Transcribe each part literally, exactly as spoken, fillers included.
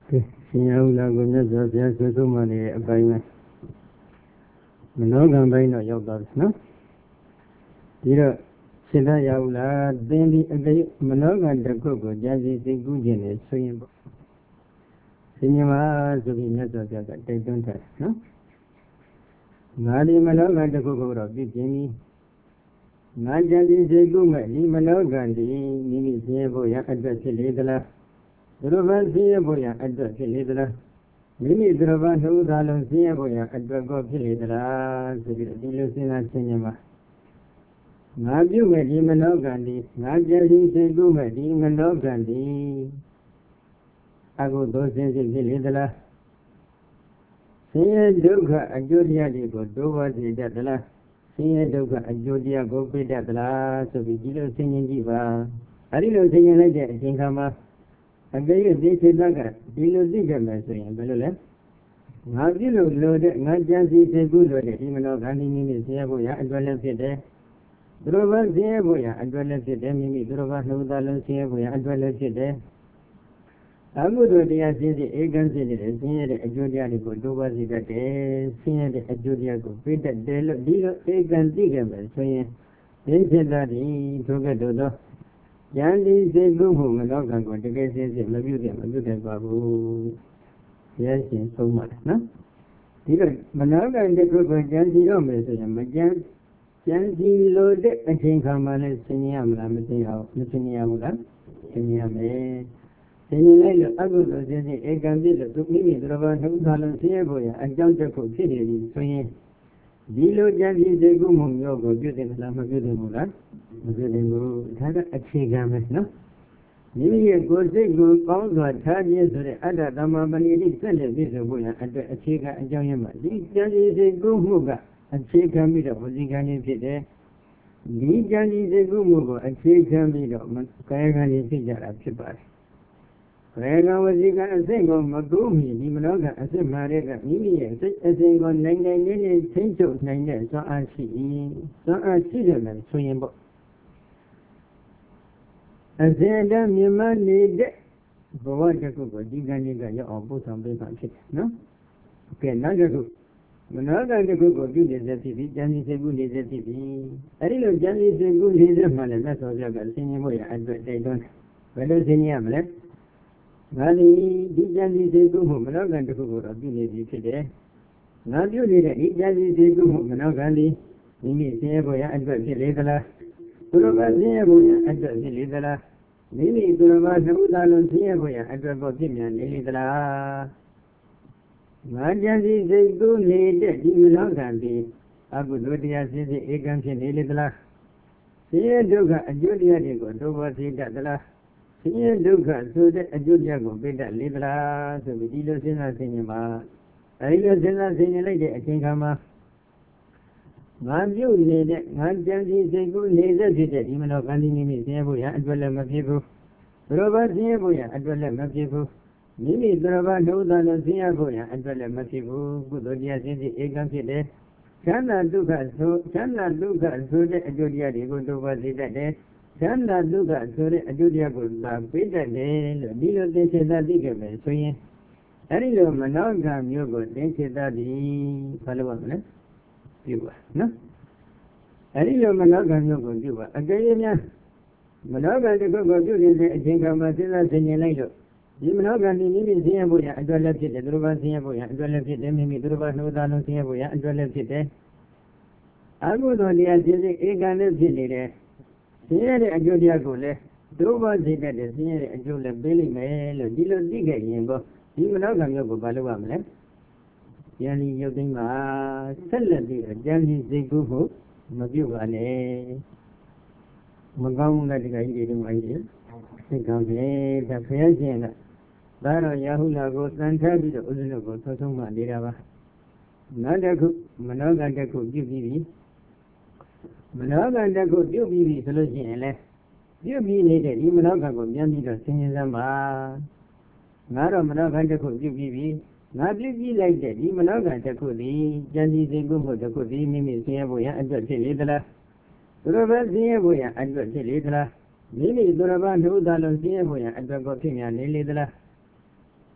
ရှင်ရဟုလာကိုမြတ်စွာဘုရားဆွေးဆုံးမှနေတဲ့အပိုင်းပဲမနောကံပိုင်းတော့ရောက်သွားပြီနော်ဒီတော့ရှင်သာရဟုလာသင်ဒီအတိမနောကံတစ်ခုကိုကြာစီစိတ်ကူးခြင်းနဲ့ဆိုရင်ပေါ့ရှင်မြမဆိုပြီးမြတ်စွာဘုရားကတိုက်တွန်းထားတယ်နော်ငါဒီမနောကံတစ်ခုကိုတော့ပြည့်ခြင်းဤငါကြာစီစိတ်ကူးမဲ့ဒီမနောကံဒီမိမိဆင်းရဲဖို့ရအတွက်ဖြစ်လေသလားသူတို့ဘာဆင်းရဲဖို့ရအတွက်ဖြစ်လေသလားမိမိသူတို့ဘာနှုတ်သားလုံးဆင်းရဲဖို့ရအတွက်ကိုဖြစ်လေသလားဆိုပြီးဒီလိုစဉ်းစားခြင်းမှာငါပြုမဲ့ဒီမနောကံဒီငါကြည်စီစိတ်ကူးမဲ့ဒီမနောကံဒီအကုသိုလ်စင်စစ်ဖြစ်လေသလားဆင်းရဲဒုက္ခအကျိုးတရားတွေကိုဒုဝတိတတ်သလားဆင်းရဲဒုက္ခအကျိုးတရားကိုပြတတ်သလားဆိုပြီးဒီလိုဆင်ခြင်ကြည့်ပါအဲဒီလိုဆင်ခြင်လိုက်တဲ့အချိန်ခါမှာအကယ်၍ဒီစိတ်ကဒီလိုသိကြမယ်ဆိုရင်ဘယ်လိုလဲငါပြုလို့လို့တဲ့ငါကြံစီစိတ်ကူးလို့တဲ့ဒီမနောကံဒီမိမိဆင်းရဲဖို့ရအတွက်လည်းဖြစ်တယ်သူတို့ဘာဆင်းရဲဖို့ရအတွက်လည်းဖြစ်တယ်မိမိသူတို့ဘာနှုတ်သားလုံးဆင်းရဲဖို့ရအတွက်လည်းဖြစ်တယ်အမှုတို့တရားစင်းစစ်ဧကံစစ်တဲ့ဆင်းရဲတဲ့အကျိုးတရားတွေကိုဒုဝစီတတ်တယ်ဆင်းရဲတဲ့အကျိုးတရားကိုပြတတ်တယ်လို့ဒီလိုဧကံသိကြမယ်ဆိုရင်ဒီစိတ်ဓာတ်ဒီထိုကဲ့သို့သောဉာဏ်ဒီစိတ်ကူးမှုမနောကံကိုတကယ်စင်းစစ်မပြုတဲ့မပြုတဲ့ပါဘူးဘုရားရှင်ဆုံးမတယ်နော်ဒီလိုမနောကံတစ်ခုကိုဉာဏ်စီတော့မယ်ဆိုရင်မဉာဏ်ဉာဏ်စီလို့တဲ့အချိန်ခါမှလည်းဆင်ញရမလားမသိရဘူးမဆင်ញရဘူးလားဆင်ញရမယ်ဆင်ញလိုက်လို့အကုသိုလ်စင်းစစ်ဧကံပြည့်လို့သူမိမိတို့ဘာနှုတ်သားလုံးဆင်းရဲဖို့ရအကြောင်းတစ်ခုဖြစ်နေပြီဆိုရင်ဒီလိုဉာဏ်စီစိတ်ကူးမှုမျိုးကိုပြုတဲ့လားမပြုတဲ့ဘူးလားမပြုတဲ့ဘူးဒါကအခြေခံပဲနော်မိမိရဲ့ကိုယ်စိတ်ကိုကောင်းစွာထားခြင်းဆိုတဲ့အတ္တသမ္မာပဏိတိဆက်လက်ပြည့်စုံဖို့ရအတွက်အခြေခံအကြောင်းရင်းမှာဒီဉာဏ်စီစိတ်ကူးမှုကအခြေခံပြီးတော့ဝစီကံကြီးဖြစ်တယ်ဒီဉာဏ်စီစိတ်ကူးမှုကိုအခြေခံပြီးတော့ကာယကံကြီးဖြစ်ကြတာဖြစ်ပါတယ်ကာယကံဝစီကံအစိတ်ကိုမကူးမီဒီမနောကအစိတ်မှာတဲ့ကမိမိရဲ့စိတ်အစဉ်ကိုနိုင်နိုင်လေးလေးထိန်းချုပ်နိုင်တဲ့စွမ်းအားရှိစွမ်းအားရှိတယ်လို့ဆိုရင်ပေါ့အစဉ်တည်းမြင်မနေတဲ့ဘဝတစ်ခုကိုဒီကံကြီးကရောက်အောင်ပို့ဆောင်ပေးမှဖြစ်တယ်နော်။ကဲနောက်တစ်ခုမနောကံတစ်ခုကိုပြုနေစေဖြစ်ပြီးဉာဏ်စီစိတ်ကူးနေစေဖြစ်ပြီးအဲဒီလိုဉာဏ်စီစိတ်ကူးနေစေမှလည်းသက်တော်ပြကဆင်ញင်ဖို့ရအတွက်တိုက်တွန်းဘယ်လိုဆင်ញင်ရမလဲငါဒီဒီဉာဏ်စီစိတ်ကူးမှုမနောကံတစ်ခုကိုတော့ပြုနေပြီဖြစ်တယ်ငါပြုနေတဲ့ဒီဉာဏ်စီစိတ်ကူးမှုမနောကံဒီမိမိဆင်းရဲဖို့ရအတွက်ဖြစ်လေသလားသူတို့ကဆင်းရဲဖို့ရအတွက်ဖြစ်လေသလားမိမိသူတို့ကနှုတ်သားလုံးဆင်းရဲဖို့ရအတွက်ကိုဖြစ်မြန်နေလေသလားငါကြံစီစိတ်ကူးနေတဲ့ဒီမနောကံဒီအကုသိုလ်တရားစင်းစစ်ဧကံဖြစ်နေလေသလားဆင်းရဲဒုက္ခအကျိုးတရားတွေကိုဒုဝသိတတ်သလားဆင်းရဲဒုက္ခဆိုတဲ့အကျိုးတရားကိုပြတတ်လေသလားဆိုပြီးဒီလိုစဉ်းစားဆင်ခြင်ပါအဲဒီလိုစဉ်းစားဆင်ခြင်လိုက်တဲ့အချိန်ခါမှာငါပြုတ်နေတဲ့ငါကြံစီစိတ်ကူးနေတဲ့ဖြစ်တဲ့ဒီမနောကံဒီမိမိဆင်းရဲဖို့ရအတွက်လည်းမဖြစ်ဘူးဘယ်လိုပဲဆင်းရဲဖို့ရအတွက်လည်းမဖြစ်ဘူးမိမိသူတော်ဘာနှုတ်သားလို့ဆင်းရဲဖို့ရအတွက်လည်းမဖြစ်ဘူးကုသိုလ်တရားစင်းစစ်ဧကံဖြစ်တယ်ချမ်းသာဒုက္ခဆိုချမ်းသာဒုက္ခဆိုတဲ့အကျိုးတရားတွေကိုဒုက္ခသိတတ်တယ်ချမ်းသာဒုက္ခဆိုတဲ့အကျိုးတရားကိုလာပေးတတ်တယ်လို့ဒီလိုသင်္ချေသာသိခဲ့မယ်ဆိုရင်အဲဒီလိုမနောကံမျိုးကိုသင်္ချေသာသည်ဘာလို့ပါမလဲပြုပါနော်အဲဒီလိုမနောကံမျိုးကိုပြုပါအကယ်၍များမနောကံတစ်ခုကိုပြုနေတဲ့အချိန်ခါမှာစဉ်းစားဆင်ခြင်လိုက်လို့ဒီမနောကံဒီမိမိဆင်းရဲဖို့ရအတွက်လည်းဖြစ်တယ်သူတို့ဘာဆင်းရဲဖို့ရအတွက်လည်းဖြစ်တယ်မိမိသူတို့ဘာနှုတ်သားလုံးဆင်းရဲဖို့ရအတွက်လည်းဖြစ်တယ်အကုသိုလ်တရားဖြစ်စေဧကံလည်းဖြစ်နေတယ်ဆင်းရဲတဲ့အကျိုးတရားကိုလည်းဒုဘာစိတ်တဲ့ဆင်းရဲတဲ့အကျိုးလည်းပေးလိမ့်မယ်လို့ဒီလိုသိခဲ့ရင်ပေါ့ဒီမနောကံမျိုးကိုဘာလုပ်ရမလဲဉာဏ်ဤရုပ်သိမ်းမှာဆက်လက်ပြီးတော့ဉာဏ်ဤစိတ်ကူးဖို့မပြုတ်ပါနဲ့မကောင်းတဲ့တခါကြီးတွေတုန်းကကြီးစိတ်ကောင်းတယ်ဒါဖျက်ခြင်းကဒါတော့ရာဟုလာကိုတန်ထားပြီးတော့ဥစ္စနကိုဆွဆုံးမှနေတာပါနောက်တစ်ခုမနောကတစ်ခုပြုပြီးပြီမနောကတစ်ခုပြုပြီးပြီဆိုလို့ရှိရင်လေပြုပြီးနေတဲ့ဒီမနောကကိုပြန်ပြီးတော့ဆင်ခြင်စမ်းပါငါတော့မနောကတစ်ခုပြုပြီးပြီငါပြုပြီးလိုက်တဲ့ဒီမနောကတစ်ခုဒီဉာဏ်စီစိတ်ကူးမှုတစ်ခုဒီမိမိဆင်းရဲဖို့ရအတွက်ဖြစ်လေသလားသူတော်ဘာဆင်းရဲဖို့ရအတွက်ဖြစ်လေသလားမိမိသူတော်ဘာနှုတ်သားလုံးဆင်းရဲဖို့ရအတွက်ကိုဖြစ်မြန်နေလေသလား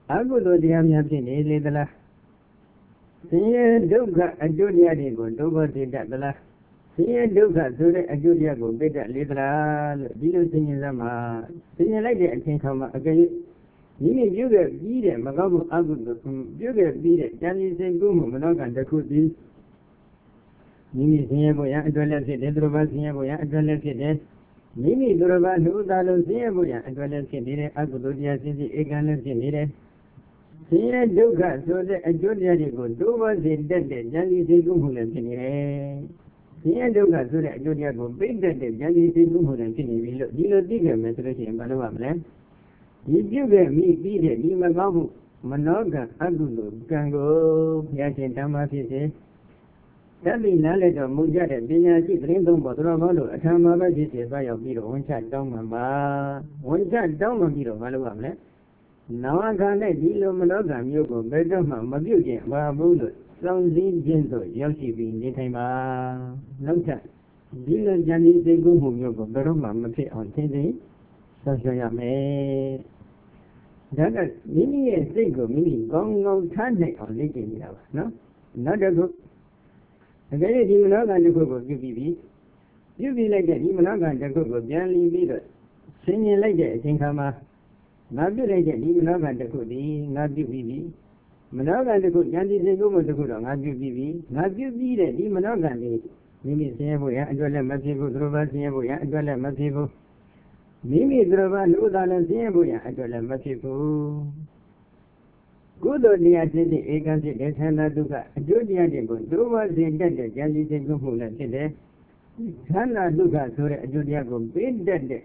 aku tu dia punya sini ni telah sini duka ajuk dia ni pun duka tidak telah sini duka sudah ajuk dia pun beda ni telah bila sini sama sini lagi action sama agai ini juga bila magamu aku tu juga bila jadi senggumu menakan dakuti ini sini boleh ada lagi dendro sini boleh ada lagi deh ini dua lu dalam sini boleh ada lagi deh aku tu dia sini ikan lagi deh sini juga sudah ajuk dia ni pun dua tidak deh jadi senggumu lagi deh sini juga sudah ajuk dia pun beda deh jadi senggumu lagi deh bila bila tiga meter sini baru apa ini juga mi bila ni magamu menakan aku tu ganggu ya cinta masih sih tapi nalar tu muda deh bila si terintong betul malu sama bagi siapa yang biru wancar dong mama wancar dong biru malu apa nawa kan deh bila menakan miu pun beda mama miu je babu tu sangsi jento yang si bini tema nampak bila jadi senggumu miu pun baru mama si antin ni saya me jangan ini yang senggumu ini gong-gong cantik oleh ini apa no nada tu agai di mana kan tu kau bibi bibi lagi di mana kan tu kau jangan libi tu seni lagi sengkama nabi lagi di mana kan tu kau di nabi bibi mana kan tu kau jangan senggumu tu kau nabi bibi nabi bibi di mana kan ni mimi siapa ya jualan masih bu terubah siapa ya jualan masih bu mimi terubah lu dalam siapa ya jualan masih bu kudo dia jadi ikan si desana duka dunia ni pun dua sehingga dia jadi senggumu lagi deh sana duka sore dunia pun beda deh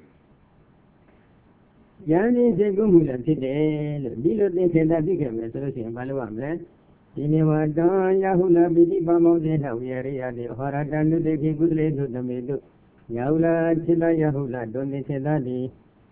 jadi senggumu lagi deh bila dia kena tiga meter sih malu amle ini wadah Yahulah bidi bamau deh hawiyari ada orang dan tu deki kudle tu demi tu Yahulah cila Yahulah doni cila di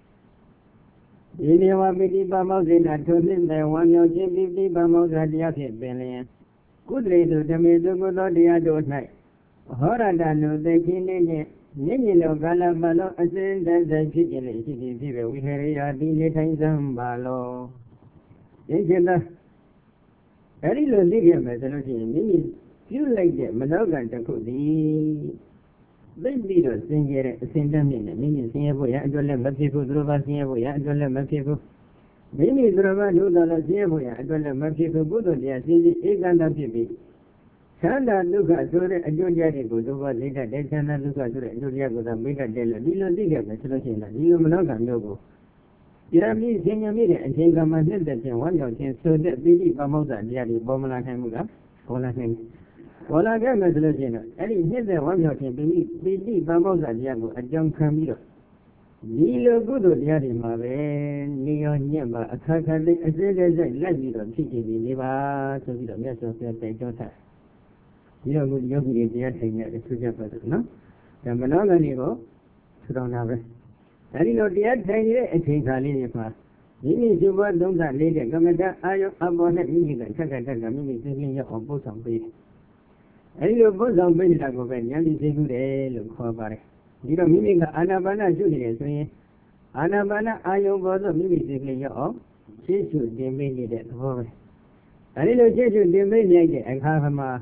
ini wah bidi bamau deh nak tulen deh wanyo je bidi bamau dah dia sih belian kudle tu demi tu kudo dia dot naik orang dan tu deki ni ni ni ni lo kalau malu asyik dan dan sih ni sih sih sih wihari ada ni thay sambalo ini cila Hari lalu dia macam ni, ni feel like dia menakan takut di, lebih tu sendiri sendiri ni, ni sendiri boleh jualan masih pun terubah sendiri boleh jualan masih pun, ni terubah tu dalam sendiri boleh jualan masih pun buat dia sendiri ikan dah sendiri, sana tu kat sore ajuk jadi tu buat dia dah sana tu kat sore ajuk dia tu dah beda dia, bila dia macam ni, dia menakan juga. Kami sehingga miri sehingga masih ada wanita yang sudah beli bamauza dia di bawah kan muda, bawah kan, bawah kan macam ni. Jadi sehingga wanita yang beli beli bamauza dia tu ajang kami tu. Bila kudo dia di mana, ni yang ni apa, akak kali asyik asyik lagi tu, sih ni ni bah, so kita biasa biasa tengok tak. Dia kudo dia kudo dia tengok sudah pada, no? Dan mana kan ni ko, sudah nak. Hari lo dia tanya asyik kali ni apa. Ini cuba dong tak leh, kemudian ayo apa nak ini kan, cakap cakap ini sini ya apa sampai. Hari lo apa sampai tak kau kan, yang di sini deh lo kau apa. Jika mimi kan anak bana cuci deh, so ye anak bana ayo bawa mimi sini ya apa, cuci demi ni deh kau. Hari lo cuci demi ni aje, agak sama.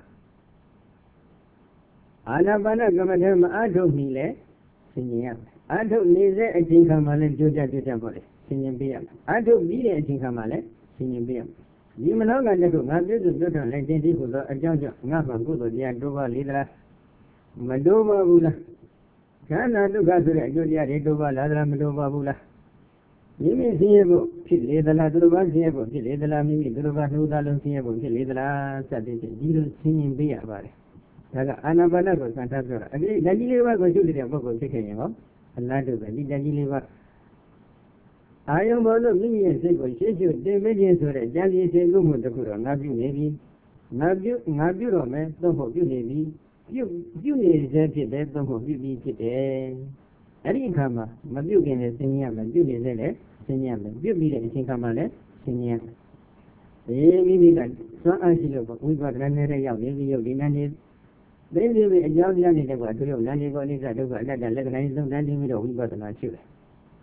Anak bana kemudian ada ni leh, sini ya. Ada ni saya asyik kamalan jual jual boleh, sini biar. Ada biar asyik kamalan, sini biar. Di mana kan tu, ngaji tu tu tu, lain jadi kudo ajang je, ngapa kudo dia dua liter, mendua bulan. Kan ada kasut jual dia dua liter, mendua bulan. Ini siapa? Pilih dalam dua siapa? Pilih dalam ini dua dua dalam siapa? Pilih dalam satu jadi sini biar boleh. Jaga anak bana ko kan tak kira. Jadi jadi lepas ko jual dia apa ko ceknya ko. Allah tu bagi jadi lepas. Ayam baru mimi yang saya ko sesuatu demi dia sore jadi saya ko muda kurang nabi nabi nabi nabi ramai tu ho ju nabi ju ju ni saya kita tu ho ju ni kita. Hari kama nabi kene senya nabi ni saya senya nabi ni senya kama le senya. Eh mimi kan soal silo ko uibat nane re yau ni yau ni nane. Jadi we jauh dia ni dekat tu, nanti kau ni satu kau ada dalam lain tu nanti we dah ubat nak cium.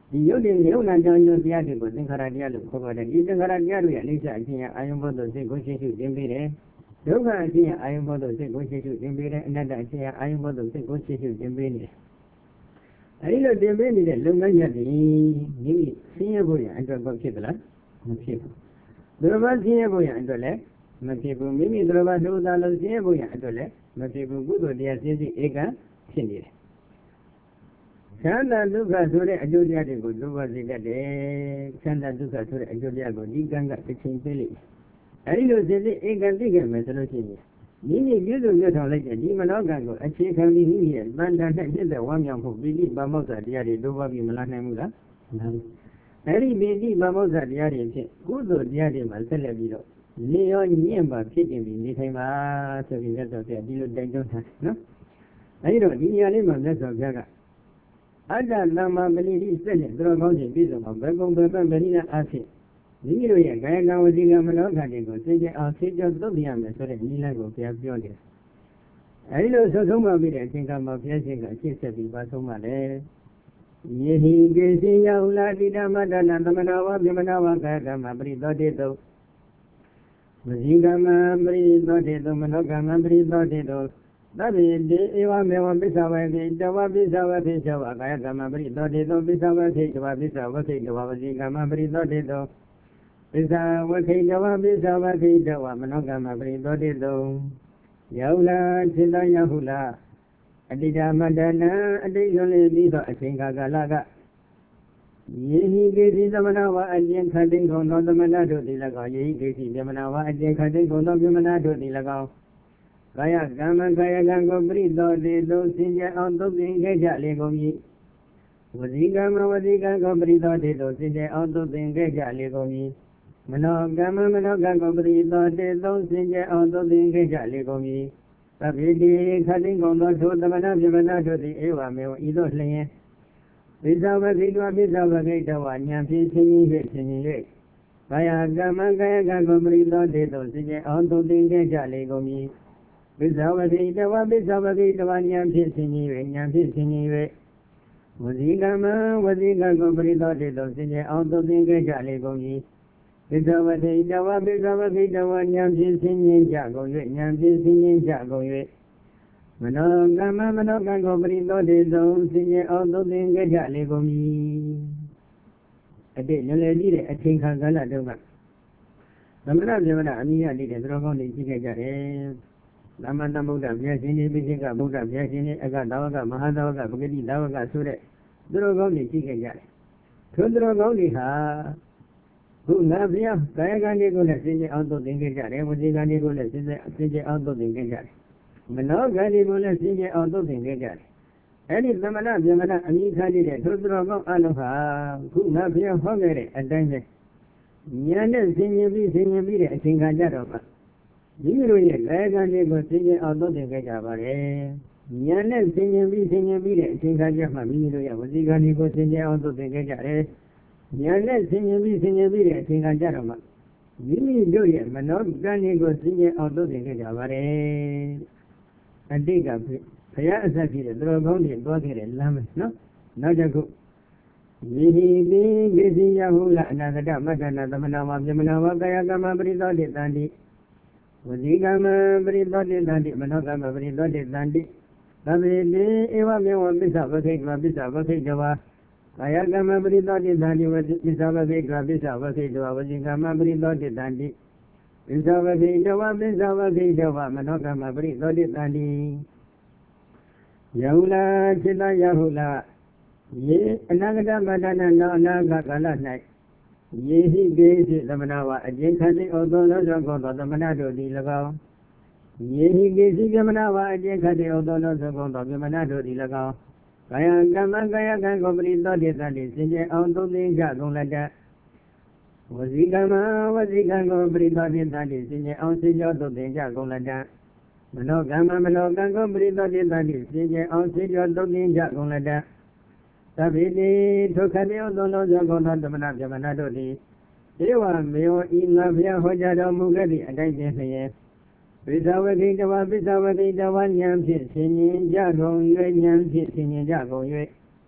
ဒီယုတ်တဲ့ယုတ်နာကြောင့်ယုတ်တရားတွေကိုသင်္ခါရတရားလို့ခေါ်ပါတယ်ဒီသင်္ခါရတရားတွေရဲ့အိဋ္ဌအချင်းအာယုံဘောတို့စိတ်ကိုရှိရှိခြင်းပေးတယ်ဒုက္ခအချင်းအာယုံဘောတို့စိတ်ကိုရှိရှိခြင်းပေးတယ်အနတ္တအချင်းအာယုံဘောတို့စိတ်ကိုရှိရှိခြင်းပေးနေတယ်အဲဒီလိုတင်ပေးနေတဲ့လုပ်ငန်းရပ်တွေမိမိဆင်းရဲဖို့ရအတွက်ပေါ့ဖြစ်သလားမဖြစ်ဘူးသူတော်ဘာဆင်းရဲဖို့ရအတွက်လည်းမဖြစ်ဘူးမိမိသူတော်ဘာဒုသာလုံးဆင်းရဲဖို့ရအတွက်လည်းမဖြစ်ဘူးကုသိုလ်တရားစိစိဧကံဖြစ်နေတယ်ချမ်းသာဒုက္ခဆိုတဲ့အကျိုးတရားတွေကိုလိုပါစေတတ်တယ်ချမ်းသာဒုက္ခဆိုတဲ့အကျိုးတရားကိုဒီကံကတစ်ချိန်ပေးလိုက်အဲဒီလိုစိစိဧကံသိခဲ့မယ်ဆိုလို့ရှိရင်မိမိပြုစုရထောင်လိုက်တဲ့ဒီမနောကံကိုအခြေခံပြီးမိမိရဲ့တန်တန်နဲ့ပြည့်တဲ့ဝမ်းမြောက်မှုပိဋိပါမောက္ခတရားတွေလိုပါပြီးမလားနိုင်ဘူးလားမှန်ပါအဲဒီပိဋိပါမောက္ခတရားတွေဖြင့်ကုသိုလ်တရားတွေမှာဆက်လက်ပြီးတော့နေရောညင့်ပါဖြစ်တင်ပြီးနေထိုင်ပါဆိုပြီးလက်တော်ပြဒီလိုတိုက်တွန်းထားနော်အဲဒီတော့ဒီနေရာလေးမှာလက်တော်ပြကအတ္တသမ္မာပဏိတိစက်နဲ့တော်ကောင်းခြင်းပြည့်စုံအောင်ဘယ်ကုံဘယ်ပန်းဗရိယအဖြစ်မိမိတို့ရဲ့ကာယကံဝစီကံမနောကံတွေကိုသိကျအောင်သိကျသုတ်ပြရမယ်ဆိုတဲ့နည်းလမ်းကိုပြပြောနေတယ်အဲဒီလိုသုတ်ဆုံးမှပြီးတဲ့အချိန်ကမှဘုရားရှင်ကအရှင်းဆက်ပြီးပါဆုံးမှလည်းယေဟိကေစီယဟုလာတိတမတ္တနာသမနာဝဗြဟ္မနာဝကာယကမ္မပရိသောတေတုဝစီကမ္မပရိသောတေတုမနောကမ္မပရိသောတေတုသဗ္ဗေတိဧဝမေဝပစ္ဆဝေတိတဝပစ္ဆဝတိချဝကာယကမ္မပရိသောတေတုပစ္ဆဝတိတဝပစ္ဆဝတိတဝဝစီကမ္မပရိသောတေတုပစ္ဆဝခိတဝပစ္ဆဝခိတဝမနောကမ္မပရိသောတေတုယောလာစိတယဟုလာအတိဒမတ္တနာအတိယွန်လေပြီးသောအချိန်ကာလကယေဟိကေစီသမဏဝအကျဉ်ခတိခုံသောသမဏတို့သည်၎င်းယေဟိကေစီသမဏဝအကျဉ်ခတိခုံသောသမဏတို့သည်၎င်းကာယကမ္မကာယကံကိုပရိသောတေတုစင်ကြအောင်သုတ်သင်ခဲ့ကြလေကုန်၏ဝစီကမ္မဝစီကံကိုပရိသောတေတုစင်ကြအောင်သုတ်သင်ခဲ့ကြလေကုန်၏မနောကမ္မမနောကံကိုပရိသောတေတုစင်ကြအောင်သုတ်သင်ခဲ့ကြလေကုန်၏သဗ္ဗေတိခတိကုံသောထိုသမဏပြမနာတို့သည်ဧဝမေဝဤသို့လျင်ပိဿဝကိတောပိဿဝကိတောဝဉာဏ်ဖြင့်ချင်းချင်း၍ချင်းချင်း၍ကာယကမ္မကာယကံကိုပရိသောတေတုစင်ကြအောင်သုတ်သင်ခဲ့ကြလေကုန်၏ပိဿဝကိတောပိဿဝကိတောဉာဏ်ဖြင့်ချင်းချင်း၍ဉာဏ်ဖြင့်ချင်းချင်း၍ဝစီကမ္မဝစီကံကိုပရိသောတေတုစင်ကြအောင်သုတ်သင်ခဲ့ကြလေကုန်၏ပိဿဝတိတဝပိဿဝကိတဝဉာဏ်ဖြင့်ဆင်းရဲကြကုန်၍ဉာဏ်ဖြင့်ဆင်းရဲကြကုန်၍မနောကမ္မမနောကံကိုပရိသောတေတုဆင်းရဲအောင်သုတ်သင်ခဲ့ကြလေကုန်၏အတိတ်လည်းလည်းကြီးတဲ့အချိန်ခါကာလတုန်းကသမဏဗြဟ္မဏအမိယတိတဲ့သတော်ကောင်းတွေရှိခဲ့ကြတယ်သမ္မာသမ္ဗုဒ္ဓဘုရားရှင်ကြီးပိစိကဗုဒ္ဓဘုရားရှင်ကြီးအကသာဝကမဟာသာဝကပဂတိသာဝကဆိုတဲ့သတော်ကောင်းတွေရှိခဲ့ကြတယ်ထိုသတော်ကောင်းတွေဟာခုနဘုရားကာယကံတွေကိုလည်းစင်ကြအောင်သုတ်သင်ခဲ့ကြတယ်ဝစီကံတွေကိုလည်းစင်ကြစင်ကြအောင်သုတ်သင်ခဲ့ကြတယ်မနောကံတွေကိုလည်းစင်ကြအောင်သုတ်သင်ခဲ့ကြတယ်အဲ့ဒီသမဏဗြဟ္မဏအမိခါတိတဲ့ထိုသတော်ကောင်းအလုံးဟာခုနဘုရားဟောခဲ့တဲ့အတိုင်းပဲဉာဏ်နဲ့ဆင်ញင်ပြီးဆင်ញင်ပြီးတဲ့အချိန်ခါကြတော့မှမိမိတို့ရဲ့ကာယကံတွေကိုစင်ကြအောင်သုတ်သင်ခဲ့ကြပါတယ်ဉာဏ်နဲ့ဆင်ញင်ပြီးဆင်ញင်ပြီးတဲ့အချိန်ခါကြမှမိမိတို့ရဲ့ဝစီကံတွေကိုစင်ကြအောင်သုတ်သင်ခဲ့ကြတယ်ဉာဏ်နဲ့ဆင်ញင်ပြီးဆင်ញင်ပြီးတဲ့အချိန်ခါကြတော့မှမိမိတို့ရဲ့မနောကံတွေကိုစင်ကြအောင်သုတ်သင်ခဲ့ကြပါတယ်အတိတ်ကဘုရားအစဖြစ်တဲ့သူတော်ကောင်းတွေတွားခဲ့တဲ့လမ်းပဲနော်နောက်တစ်ခုယေဟိတိကိစီယဟုလအနာဂတမတ္တနာသမဏဝပြမနာဝကာယကမ္မပရိသောတေတန္တိဝစီကမ္မပရိသောတေတန္တိမနောကမ္မပရိသောတေတန္တိသဗ္ဗေတိဧဝမေဝပစ္ဆဝခိတဝပစ္ဆဝခိတဝကာယကမ္မပရိသောတေတန္တိဝပစ္ဆဝခိတဝပစ္ဆဝခိတဝဝစီကမ္မပရိသောတေတန္တိပစ္ဆဝခိတဝပစ္ဆဝခိတဝမနောကမ္မပရိသောတေတန္တိယဟုလာစိတယဟုလာယေအနာဂတမတ္တနာနောအနာဂကာလ၌ယေဟိကေစီသမဏဝအကျဉ်ခတိဩသောလောသောကောသောသမဏတို့သည်၎င်းယေဟိကေစီသမဏဝအကျဉ်ခတိဩသောလောသောကောသောသမဏတို့သည်၎င်းကာယကမ္မကာယကံကိုပရိသောတေတ္တိစင်ကြအောင်သုတ်သင်ကြကုန်လက်တဝစီကမ္မဝစီကံကိုပရိသောတေတ္တိစင်ကြအောင်စင်ကြောသုတ်သင်ကြကုန်လက်တမနောကမ္မမနောကံကိုပရိသောတေတ္တိစင်ကြအောင်စင်ကြောသုတ်သင်ကြကုန်လက်တသဗ္ဗေတိဒုက္ခတေသောလောဇောကောသောသမဏဗြဟ္မဏတို့သည်ဧဝမေဝဤငါဘုရားဟောကြားတော်မူခဲ့သည့်အတိုင်းဖြင့်လျင်ပိဿဝကိတဝပိဿဝကိတဝဉာဏ်ဖြင့်ဆင်ញင်ကြကုန်၍ဉာဏ်ဖြင့်ဆင်ញင်ကြကုန်၍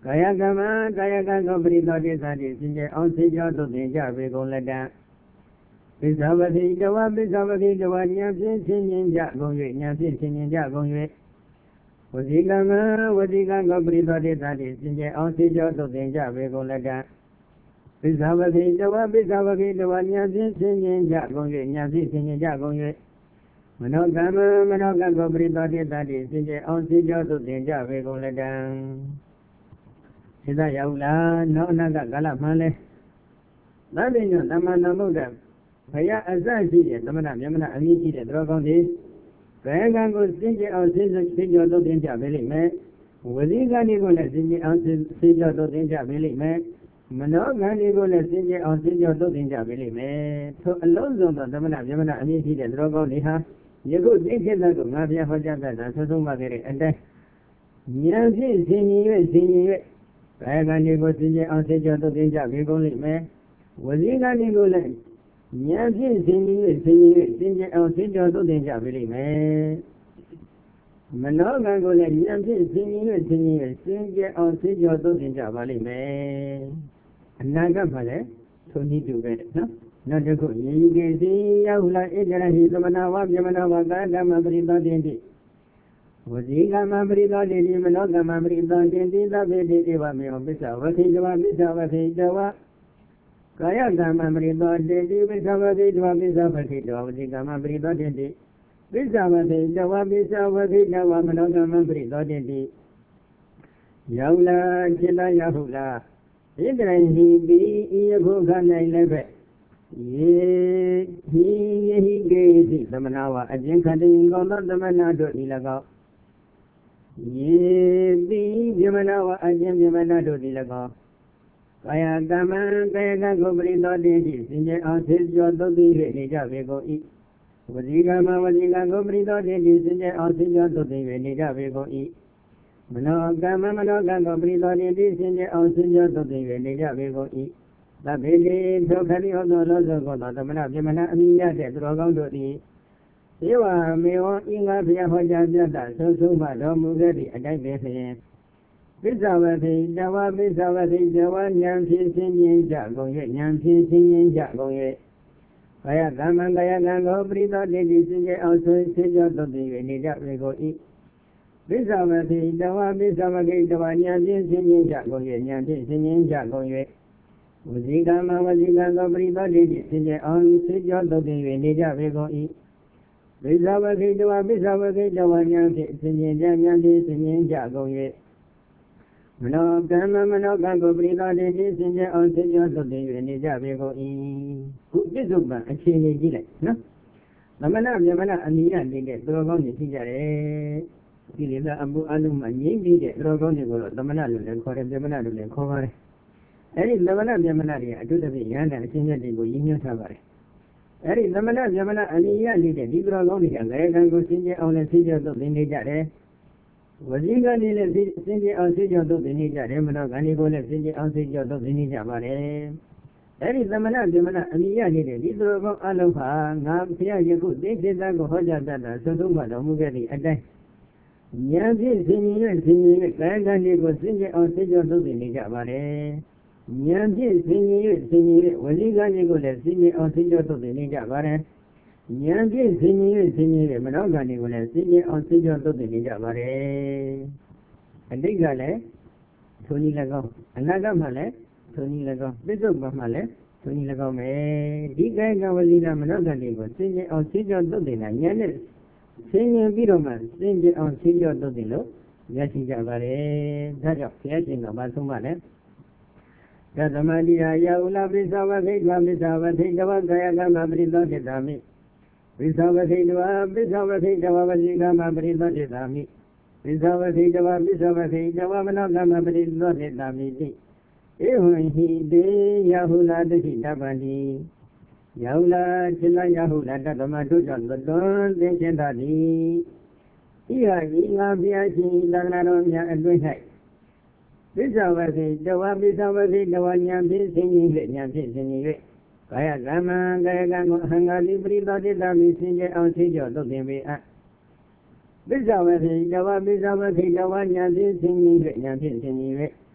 ကာယကမ္မကာယကံကိုပရိသောတိသတိစင်ကြယ်အောင်စေကြောသို့သင်ကြပေကုန်လက်တံပိဿဝတိတဝပိဿဝတိတဝဉာဏ်ဖြင့်ချင်းချင်းကြကုန်၍ဉာဏ်ဖြင့်ချင်းချင်းကြကုန်၍ဝစီကမ္မဝစီကံကိုပရိသောတိသတိစင်ကြယ်အောင်စေကြောသို့သင်ကြပေကုန်လက်တံပိဿဝတိတဝပိဿဝတိတဝဉာဏ်ဖြင့်ချင်းချင်းကြကုန်၍ဉာဏ်ဖြင့်ချင်းချင်းကြကုန်၍မနောကမ္မမနောကံကိုပရိသောတိသတိစင်ကြယ်အောင်စေကြောသို့သင်ကြပေကုန်လက်တံစိတ္တရောက်လားနောက်အနာကကာလမှန်လဲသဗ္ဗညောသမ္မာသမ္ဗုဒ္ဓဘုရားအစရှိတဲ့သမဏမြမနာအမိရှိတဲ့သူတော်ကောင်းတွေဘယ်ကံကိုစင်ကြယ်အောင်စေစေကြောသို့သင်ကြပေလိမ့်မယ်ဝစီကံတွေကိုလည်းစင်ကြယ်အောင်စေကြောသို့သင်ကြပေလိမ့်မယ်မနောကံတွေကိုလည်းစင်ကြယ်အောင်စေကြောသို့သင်ကြပေလိမ့်မယ်ထိုအလုံးစုံသောသမဏမြမနာအမိရှိတဲ့သူတော်ကောင်းတွေဟာယခုသိခေတ်ကိုငါဘုရားဟောကြားတတ်တာဆုံးဆုံးပါခဲ့တဲ့အတိုင်းဉာဏ်ဖြင့်ဆင်ញင်၍ဆင်ញင်၍ကာယကံတွေကိုစင်ကြယ်အောင်စေကြောသို့သင်ကြပေကုန်လိမ့်မယ်ဝစီကံတွေကိုလည်းဉာဏ်ဖြင့်ဆင်ញင်၍ဆင်ញင်၍စင်ကြယ်အောင်စေကြောသို့သင်ကြပေလိမ့်မယ်မနောကံကိုလည်းဉာဏ်ဖြင့်ဆင်ញင်၍ဆင်ញင်၍စင်ကြယ်အောင်စေကြောသို့သင်ကြပါလိမ့်မယ်အနာဂတ်မှာလည်းထိုနည်းတူပဲနော်နောက်တစ်ခုယေကေစီရောက်လာဣတရဟိသမနာဝပြမနာဝကာဓမ္မပရိသောတင်တိဝစီကမ္မပရိသောတင်တိမနောကမ္မပရိသောတင်တိသဗ္ဗေတိဧဝမေဟပစ္စဝတိတဝပစ္စဝတိတဝကာယကမ္မပရိသောတင်တိပစ္စဝတိတဝပစ္စဝတိတဝဝစီကမ္မပရိသောတင်တိပစ္စဝတိတဝပစ္စဝတိတဝမနောကမ္မပရိသောတင်တိရောက်လာจิตလာရောက်ဟုလားဣတရဟိပိဤယခုခ၌လည်းပဲယေဟိယေဟိကေတိသမနာဝအကျဉ်ခတိကောသောသမနာတို့ဤ၎င်းယေတိပြမနာဝအကျဉ်ပြမနာတို့ဤ၎င်းကာယကမ္မကာယကံကိုပရိသောတင်တိစင်ကြယ်အောင်သေကျော်သုတ်တိ၍နေကြပေကုန်၏ဝစီကမ္မဝစီကံကိုပရိသောတင်တိစင်ကြယ်အောင်သေကျော်သုတ်တိ၍နေကြပေကုန်၏မနောကမ္မမနောကံကိုပရိသောတင်တိစင်ကြယ်အောင်သေကျော်သုတ်တိ၍နေကြပေကုန်၏သဗ္ဗေတိသောခတိဟောသောလောသောကောသောသမဏပြမနာအမိရတဲ့သူတော်ကောင်းတို့သည်ဧဝမေဝဤငါဘုရားဟောကြားပြတာဆုံးဆုံးမှတော်မူခဲ့သည့်အတိုင်းပဲဖြင့်ပစ္စဝတိတဝပစ္စဝတိတဝဉာဏ်ဖြင့်ရှင်းမြင်ကြကုန်၍ဉာဏ်ဖြင့်ရှင်းမြင်ကြကုန်၍ကာယကမ္မကာယကံကိုပရိသောတိတိစင်ကြယ်အောင်ဆွေးစေကြောသို့တည်၍နေကြပေကုန်၏ပစ္စဝတိတဝပစ္စဝတိတဝဉာဏ်ဖြင့်ရှင်းမြင်ကြကုန်၍ဉာဏ်ဖြင့်ရှင်းမြင်ကြကုန်၍ဝစီကမ္မဝစီကံကိုပရိသောတိတိစင်ကြယ်အောင်စေကြောသို့တည်၍နေကြပေကုန်၏ပိဿဝကိတဝပိဿဝကိတဝဉာဏ်ဖြင့်ဆင်ញင်ကြဉာဏ်ဖြင့်ဆင်ញင်ကြကုန်၍မနောကမ္မမနောကံကိုပရိသောတိတိစင်ကြယ်အောင်စေကြောသို့တည်၍နေကြပေကုန်၏ခုပြစ္ဆုတ်ပံအခြေအနေကြည့်လိုက်နော်သမဏမြမနာအမိယနေတဲ့သူတော်ကောင်းတွေရှိကြတယ်ဒီလေသာအမှုအလုံးမှာငြိမ့်ပြီးတဲ့သူတော်ကောင်းတွေကိုတော့သမဏလို့လည်းခေါ်တယ်မြမနာလို့လည်းခေါ်ပါတယ်အဲ့ဒီသမဏမြမနာတွေအတုတ္တပိယန္တအချင်းချင်းတွေကိုရည်ညွှန်းထားပါတယ်အဲ့ဒီသမဏမြမနာအနိယနေတဲ့ဒီလိုကောင်းတွေကလည်းကံကိုစင်ကြယ်အောင်လည်းသိကြသို့သင်နေကြတယ်ဝစီကံတွေလည်းစင်ကြယ်အောင်သိကြသို့သင်နေကြတယ်မနောကံတွေကိုလည်းစင်ကြယ်အောင်သိကြသို့သင်နေကြပါတယ်အဲ့ဒီသမဏမြမနာအနိယနေတဲ့ဒီလိုကောင်းအလုံးဟာငါဘုရားယခုသိစေတာကိုဟောကြားတတ်တာသုံးသုံးပါတော်မူခဲ့သည့်အတိုင်းဉာဏ်ဖြင့်သင်ရင်သင်ရင်ကာယကံတွေကိုစင်ကြယ်အောင်သိကြသို့သင်နေကြပါတယ်ဉာဏ်ဖြင့်ဆင်ញင်၍ဆင်ញင်၍ဝစီကံတွေကိုလည်းဆင်ញင်အောင်ဆင်ကြောသို့သင်နေကြပါတယ်ဉာဏ်ဖြင့်ဆင်ញင်၍ဆင်ញင်၍မနောကံတွေကိုလည်းဆင်ញင်အောင်ဆင်ကြောသို့သင်နေကြပါတယ်အတိတ်ကလည်းထိုနည်း၎င်းအနာဂတ်မှာလည်းထိုနည်း၎င်းပစ္စုပန်မှာလည်းထိုနည်း၎င်းပဲဒီကာယကံဝစီကံမနောကံတွေကိုဆင်ញင်အောင်ဆင်ကြောသို့သင်တာဉာဏ်နဲ့ဆင်ញင်ပြီးတော့မှဆင်ញင်အောင်ဆင်ကြောသို့သင်လို့ရရှိကြပါတယ်ဒါကြောင့်ဘုရားရှင်ကမဆုံးပါနဲ့ကသမတိယယဥလပိသဝခိတဝပိသဝခိတဝကာယကမ္မပရိသောတိတာမိပိသဝခိတဝပိသဝခိတဝဝစီကမ္မပရိသောတိတာမိပိသဝခိတဝပိသဝခိတဝမနောကမ္မပရိသောတိတာမိတိဧဝံဟိတေယဟုလာတတိတပ္ပန္တိယဟုလာခြေလာယဟုလာတသမတို့ကြောင့်သွန်သင်ခြင်းသာသည်ဤဟာဤငါဘုရားရှင်သာသနာတော်များအတွင်း၌ပစ္စဝတိတဝပစ္စဝတိတဝဉာဏ်ဖြင့်ဆင်ញင်၍ဉာဏ်ဖြင့်ဆင်ញင်၍ကာယကမ္မကာယကံကိုအဟံဃာတိပရိသောတိတမိစင်ကြယ်အောင်သိကြောသို့သင်ပေအပ်ပစ္စဝတိတဝပစ္စဝတိတဝဉာဏ်ဖြင့်ဆင်ញင်၍ဉာဏ်ဖြင့်ဆင်ញင်၍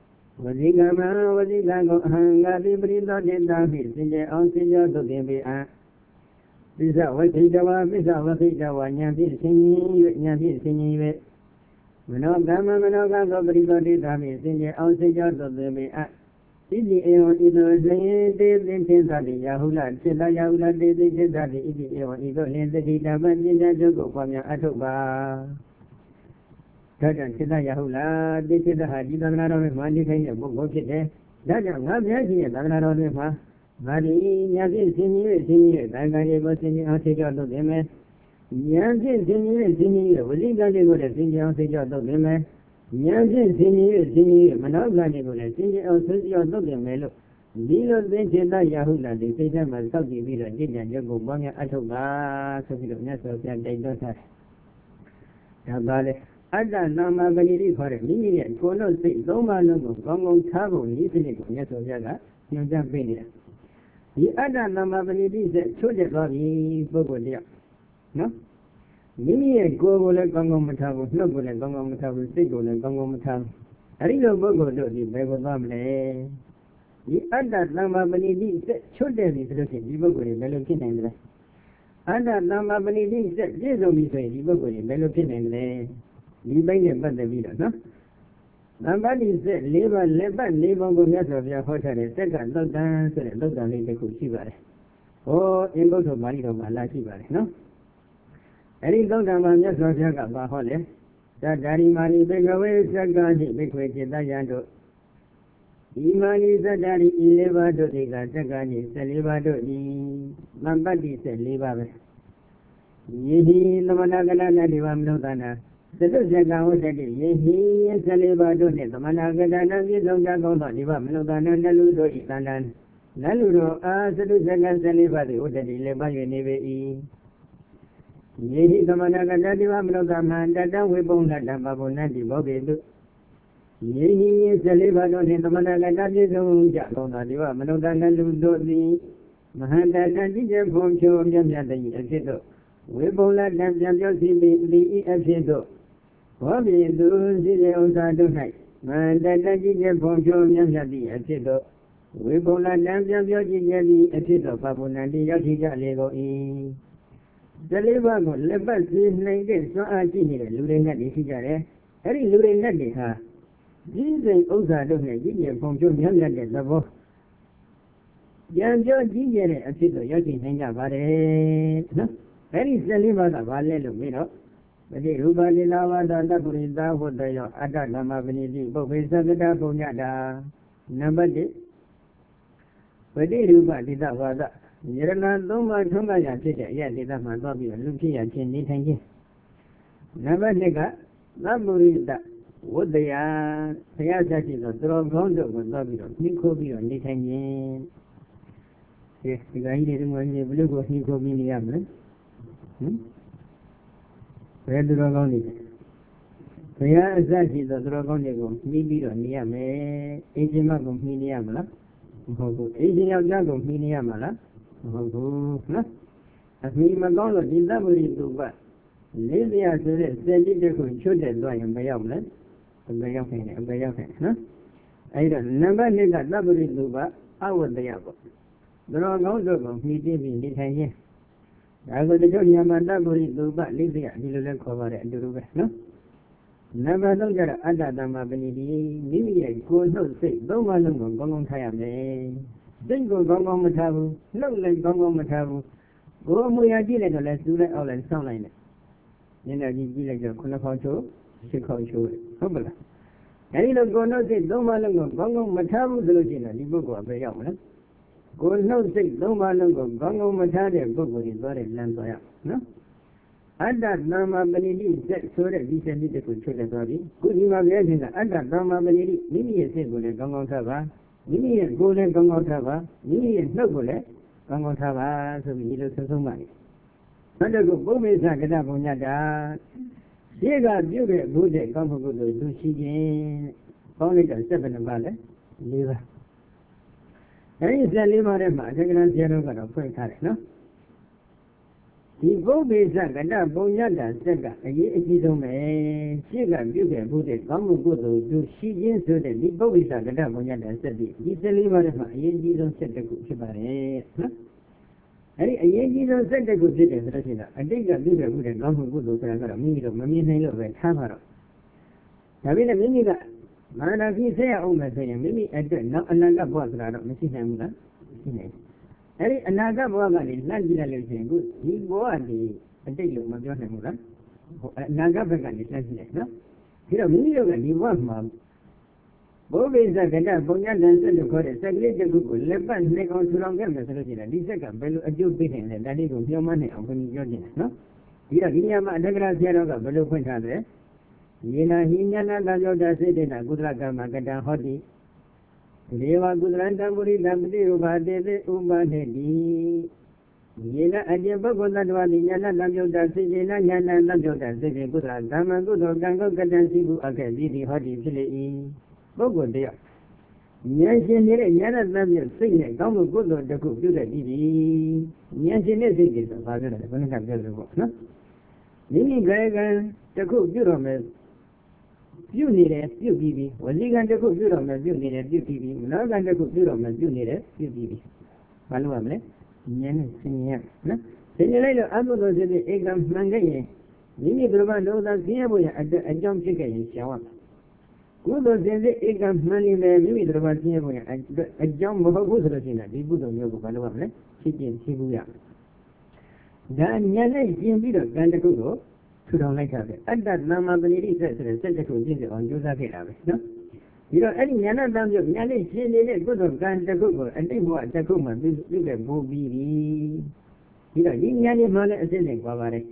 ဝဇိကမဝဇိကကိုအဟံငါတိပရိသောတေတာဖြင့်စင်ကြယ်အောင်စင်ကြယ်သို့တင်ပေအံပိစ္ဆဝခိတဝါပိစ္ဆဝခိတဝါဉာဏ်ဖြင့်ဆင်ញင်၍ဉာဏ်ဖြင့်ဆင်ញင်၍မနောကမ္မမနောကသောပရိသောတေတာဖြင့်စင်ကြယ်အောင်စင်ကြယ်သို့တင်ပေအံဣတိဧဝံဣတောဇယေတေသင်္ခေသတိယာဟုလစေတယာဟုလတေသိစေတတိဣတိဧဝံဣတောလင်တတိတပံပညာတုကိုပွားများအထုတ်ပါဒါကြောင့်စေတယာဟုလတေစေတဟာဒီသံဃာတော်တွေမှာနေထိုင်တဲ့ပုဂ္ဂိုလ်ဖြစ်တယ်ဒါကြောင့်ငါဘုရားရှင်ရဲ့သံဃာတော်တွေမှာငါဒီညာဖြင့်ဆင်ញင်၍ဆင်ញင်၍သံဃာတွေကိုဆင်ញင်အောင်ဆေကြောလုပ်တယ်မယ်ညာဖြင့်ဆင်ញင်၍ဆင်ញင်၍ဝိလိကတွေကိုလည်းဆင်ញင်အောင်ဆေကြောလုပ်တယ်မယ်ဉာဏ်ဖြင့်ဆင်ញင်၍ဆင်ញင်၍မနောကတွေကိုလည်းဆင်ញင်အောင်ဆွေးကြောလုပ်တယ်မယ်လို့ဒီလိုသင်္ချေတရာဟုလာဒီစိတ်ထဲမှာစောင့်ကြည့်ပြီးတော့ကြည်ကြံရုပ်ကိုပေါင်းများအထုတ်ပါဆိုပြီးတော့မြတ်စွာဘုရားတိုက်တွန်းထားတယ်။ဒါပါလေအတ္တနာမပဏိတိခေါ်တဲ့မိမိရဲ့ကိုယ်လုံးစိတ်သုံးပါးလုံးကိုကောင်းကောင်းထားဖို့ဤစနစ်ကိုမြတ်စွာဘုရားကညွှန်ကြားပေးနေတယ်။ဒီအတ္တနာမပဏိတိစချွတ်တက်သွားပြီပုဂ္ဂိုလ်တယောက်နော်မိမိရဲ့ကိုယ်ကိုလည်းကောင်းကောင်းမထားဘူးနှုတ်ကိုလည်းကောင်းကောင်းမထားဘူးစိတ်ကိုလည်းကောင်းကောင်းမထားဘူးအဲဒီလိုပုဂ္ဂိုလ်တို့ဒီဘယ်ကိုသွားမလဲဒီအတ္တသမ္မာပဏိတိစချွတ်တယ်ပြီဆိုလို့ရှိရင်ဒီပုဂ္ဂိုလ်တွေဘယ်လိုဖြစ်နိုင်လဲအတ္တသမ္မာပဏိတိစပြည့်စုံပြီဆိုရင်ဒီပုဂ္ဂိုလ်တွေဘယ်လိုဖြစ်နိုင်လဲဒီဘိုင်းနဲ့ပတ်သက်ပြီးတော့နော်သမ္ပါတိစ၄ပါးလက်ပတ်၄ပါးကိုမြတ်စွာဘုရားဟောထားတဲ့စက်ကသုတ်တံဆိုတဲ့သုတ်တံလေးတစ်ခုရှိပါတယ်ဟောအင်္ဂုတ္တပါဠိတော်မှာလာရှိပါတယ်နော်အဲ့ဒီသုတ်တံမှာမြတ်စွာဘုရားကပါဟောတယ်သတ္တရိမာနိဘေကဝေသက္ကာတိဘေခွေจิตတယံတို့ဒီမာနိသတ္တရိဤလေးပါးတို့ဒီကသက္ကာနိ၁၄ပါးတို့ဤမပတ္တိ၁၄ပါးပဲယေဟိသမဏကလနာဒီဝမနုဿနာသတုဇကဝတ္တိယေဟိ၁၄ပါးတို့နှင့်သမဏကလနာပြည့်စုံကြကောင်းသောဒီဝမနုဿနာနလူတို့ဤသန္တန်နလူတို့အာသတုဇက၁၄ပါးသည်ဝတ္တိလည်းပါ၍နေပေ၏ယေဟိသမဏကတတိဝမနုဿမံတတဝေပုံလတ္တပပုဏ္ဏတိဘောဂေတုယေဟိ၁၄ပါးတို့နှင့်သမဏကတပြည့်စုံကြကောင်းသောဒီဝမနုဿနလူတို့သည်မဟန္တတတိကျဘုံဖြိုမြတ်မြတ်တည်းအဖြစ်တို့ဝေပုံလတ္တပြန်ပြောစီပြီးဤအဖြစ်တို့ဘောဂေတုစိစေဥစ္စာတို့၌မဟန္တတတိကျဘုံဖြိုမြတ်မြတ်တည်းအဖြစ်တို့ဝေပုံလတ္တပြန်ပြောကြည့်ကြသည်အဖြစ်တို့ပပုဏ္ဏတိရောက်ရှိကြလေကုန်၏ဒီလေးပါးကိုလက်ပတ်စီနိုင်တဲ့စွမ်းအားရှိနေတဲ့လူတွေနဲ့တည်ရှိကြတယ်။အဲဒီလူတွေနဲ့တည်ဟာကြီးစိမ်ဥစ္စာတို့နဲ့ကြီးကျယ်ပုံဖြိုးမြတ်မြတ်တဲ့သဘောကြံကြောကြီးကျယ်တဲ့အဖြစ်တို့ရောက်ရှိနိုင်ကြပါတယ်နော်။အဲဒီ၁၄ပါးကဘာလဲလို့မေးတော့ပတိရူပလိလာဝါဒတပုရိသဝတ္တယောအတ္တဓမ္မပဏိတိပုပ္ပေသက္ကတာပုံညတာနံပါတ်၁ပတိရူပလိတဝါဒယရဏသုံးပါးထွန်းကားရဖြစ်တဲ့အရာဒေသမှာသွားပြီးလူဖြစ်ရခြင်းနေထိုင်ခြင်းနံပါတ်၂ကသဗ္ဗုရိတဝတ္တယဘုရားဆက်ရှိသောသရောကောင်းတို့ကိုသွားပြီးတော့နှိခိုးပြီးတော့နေထိုင်ခြင်းဒီဒီကကြီးတွေဒီမှာကြီးဘယ်လိုကိုနှိခိုးပြီးနေရမလဲဟင်ဘယ်သရောကောင်းတွေဘုရားအစရှိသောသရောကောင်းတွေကိုနှီးပြီးတော့နေရမယ်အင်းချင်းမကိုနှီးနေရမလားမဟုတ်ဘူးအင်းချင်းယောက်ျားကိုနှီးနေရမှာလားမဟုတ်ဘူးနော်အမိမကောင်းလို့ဒီသဗ္ဗရိတုပလေးလျာဆိုတဲ့စက်ကြီးတစ်ခုချွတ်တဲ့သွားရင်မရောက်မလဲအပေရောက်နေတယ်အပေရောက်နေနော်အဲ့တော့နံပါတ်၂ကသဗ္ဗရိတုပအဝတ္တယပေါ့ဘရောကောင်းတို့ကိုမှီတင်းပြီးနေထိုင်ခြင်းဒါကိုတချို့ညမှာသဗ္ဗရိတုပလေးလျာဒီလိုလဲခေါ်ပါတယ်အတူတူပဲနော်နံပါတ်၃ကျတော့အတ္တသမ္မာပဏိတိမိမိရဲ့ကိုယ်နှုတ်စိတ်သုံးပါးလုံးကိုကောင်းကောင်းထားရမယ်စိတ်ကိုကောင်းကောင်းမထားဘူးနှုတ်လည်းကောင်းကောင်းမထားဘူးကိုယ်အမွေအကြည့်လိုက်တော့လဲစူးလိုက်အောက်လိုက်ဆောင်းလိုက်တယ်ညနေကြီးကြည့်လိုက်တော့ခုနှစ်ခေါက်ချိုးရှစ်ခေါက်ချိုးဟုတ်မလားအဲဒီလိုကိုယ်နှုတ်စိတ်သုံးပါးလုံးကိုကောင်းကောင်းမထားဘူးဆိုလို့ရှိရင်ဒီပုဂ္ဂိုလ်အပဲရောက်မလားကိုယ်နှုတ်စိတ်သုံးပါးလုံးကိုကောင်းကောင်းမထားတဲ့ပုဂ္ဂိုလ်ကြီးသွားတဲ့လမ်းသွားရနော်အတ္တသမ္မာပဏိတိစက်ဆိုတဲ့ဒီစက်ကြီးတစ်ခုချုပ်တဲ့သွားပြီခုဒီမှာပြောချင်တာအတ္တသမ္မာပဏိတိမိမိရဲ့စိတ်ကိုလည်းကောင်းကောင်းထားပါမိမိရဲ့ကိုယ်လည်းကောင်းကောင်းထားပါမိမိရဲ့နှုတ်ကိုလည်းကောင်းကောင်းထားပါဆိုပြီးဒီလိုဆုံးဆုံးပါလေနောက်တစ်ခုပုဗ္ဗေသကတပုံညတာရှေ့ကပြုတဲ့ဘုရားကောင်းမှုကုသိုလ်သူရှိခြင်းပေါင်းလိုက်တော့စက်ဘယ်နှပါလဲ၄ပါးအဲဒီစက်၄ပါးထဲမှာအထက်ကရန်ဆရာတော်ကတော့ဖွင့်ထားတယ်နော်ဒီဘုဗ္ဗေသကတ္တပုံညတဆက်ကအရေးအကြီးဆုံးပဲရှေ့ကပြုခဲ့မှုတဲ့ကောင်းမှုကုသိုလ်သူရှိခြင်းဆိုတဲ့ဒီဘုဗ္ဗေသကတ္တပုံညတဆက်ဒီဒီစလေးပါးထဲမှာအရေးကြီးဆုံးဆက်တစ်ခုဖြစ်ပါတယ်နော်အဲ့ဒီအရေးကြီးဆုံးဆက်တစ်ခုဖြစ်တယ်ဆိုတော့ရှိတာအတိတ်ကပြုခဲ့မှုတဲ့ကောင်းမှုကုသိုလ်ဆိုတာကတော့မိမိတို့မမြင်နိုင်လို့ပဲထားပါတော့ဒါပေမဲ့မိမိကမာနကြီးဆက်ရအောင်မယ်ဆိုရင်မိမိအတွက်နောက်အနာဂတ်ဘဝဆိုတာတော့မရှိနိုင်ဘူးလားရှိနိုင်တယ်အဲ့ဒီအနာဂတ်ဘဝကနေလှမ်းကြည့်လိုက်လို့ရှိရင်ခုဒီဘဝဒီအတိတ်လို့မပြောနိုင်ဘူးလားဟိုအနာဂတ်ဘက်ကနေလှမ်းကြည့်လိုက်နော်ဒီတော့မိမိတို့ကဒီဘဝမှာဘုဗ္ဗေသကတ္တပုံညတန်ဆက်လို့ခေါ်တဲ့စက်ကလေးတစ်ခုကိုလက်ပတ်နှိပ်အောင်ထူထောင်ခဲ့မယ်ဆိုလို့ရှိရင်ဒီဆက်ကဘယ်လိုအကျိုးပေးနိုင်လဲဒါလေးကိုမျှော်မှန်းနိုင်အောင်ခင်ဗျပြောချင်တယ်နော်ဒီတော့ဒီညမှာအတ္တကရာဆရာတော်ကဘယ်လိုဖွင့်ထားလဲယေနာဟိညာနာတံယောတစေတေနကုသလကမ္မကတံဟောတိဒေဝကုသလံတံပုရိသံပတိဥပါတေသေဥပါနေတိယေနအကျပုဂ္ဂိုလ်တ attva တိညာနာတံယောတစေတေနညာနာတံယောတစေတေကုသလကမ္မကုသိုလ်ကံကုတ်ကတံစီကုအခေတိတိဟောတိဖြစ်လေ၏ပုဂ္ဂိုလ်တရားဉာဏ်ရှင်နေတဲ့ဉာဏ်နဲ့တမ်းပြစိတ်နဲ့ကောင်းမှုကုသိုလ်တစ်ခုပြုတတ်ပြီဉာဏ်ရှင်တဲ့စိတ်တွေဆိုဘာပြောလဲဘယ်နှခါပြောလို့ပေါ့နော်မိမိကာယကံတစ်ခုပြုတော့မယ်ပြုနေတယ်ပြုပြီးပြီဝစီကံတစ်ခုပြုတော့မယ်ပြုနေတယ်ပြုပြီးပြီမနောကံတစ်ခုပြုတော့မယ်ပြုနေတယ်ပြုပြီးပြီဘာလို့ရမလဲဉာဏ်နဲ့ဆင်ញရနော်ဆင်ញလိုက်တော့အကုသိုလ်စိတ်ဧကံမှန်ခဲ့ရင်မိမိတို့ဘာလို့သာဆင်းရဲဖို့ရအကြောင်းဖြစ်ခဲ့ရင်ရှောင်ရမယ်ကုသိုလ်စိတ်ဧကံမှန်နေတယ်မိမိတို့ဘာဆင်းရဲဖို့ရအကြောင်းမဟုတ်ဘူးဆိုလို့ရှိရင်ဒီကုသိုလ်မျိုးကိုဘာလို့ရမလဲဖြစ်ခြင်းဖြစ်ဘူးရဒါဉာဏ်နဲ့ရှင်းပြီးတော့ကံတစ်ခုကိုထူထောင်လိုက်တာပဲအတ္တသမ္မာပဏိတိဆက်ဆိုတဲ့စက်တစ်ခုပြည့်စုံအောင်ကြိုးစားခဲ့တာပဲနော်ဒီတော့အဲ့ဒီဉာဏ်နဲ့တမ်းပြုဉာဏ်နဲ့ရှင်းနေတဲ့ကုသိုလ်ကံတစ်ခုကိုအတိတ်ဘဝတစ်ခုမှပြုပြုတဲ့ဘိုးပြီးပြီဒီတော့ဒီဉာဏ်နဲ့မှလည်းအစစ်နဲ့ကြွားပါတယ်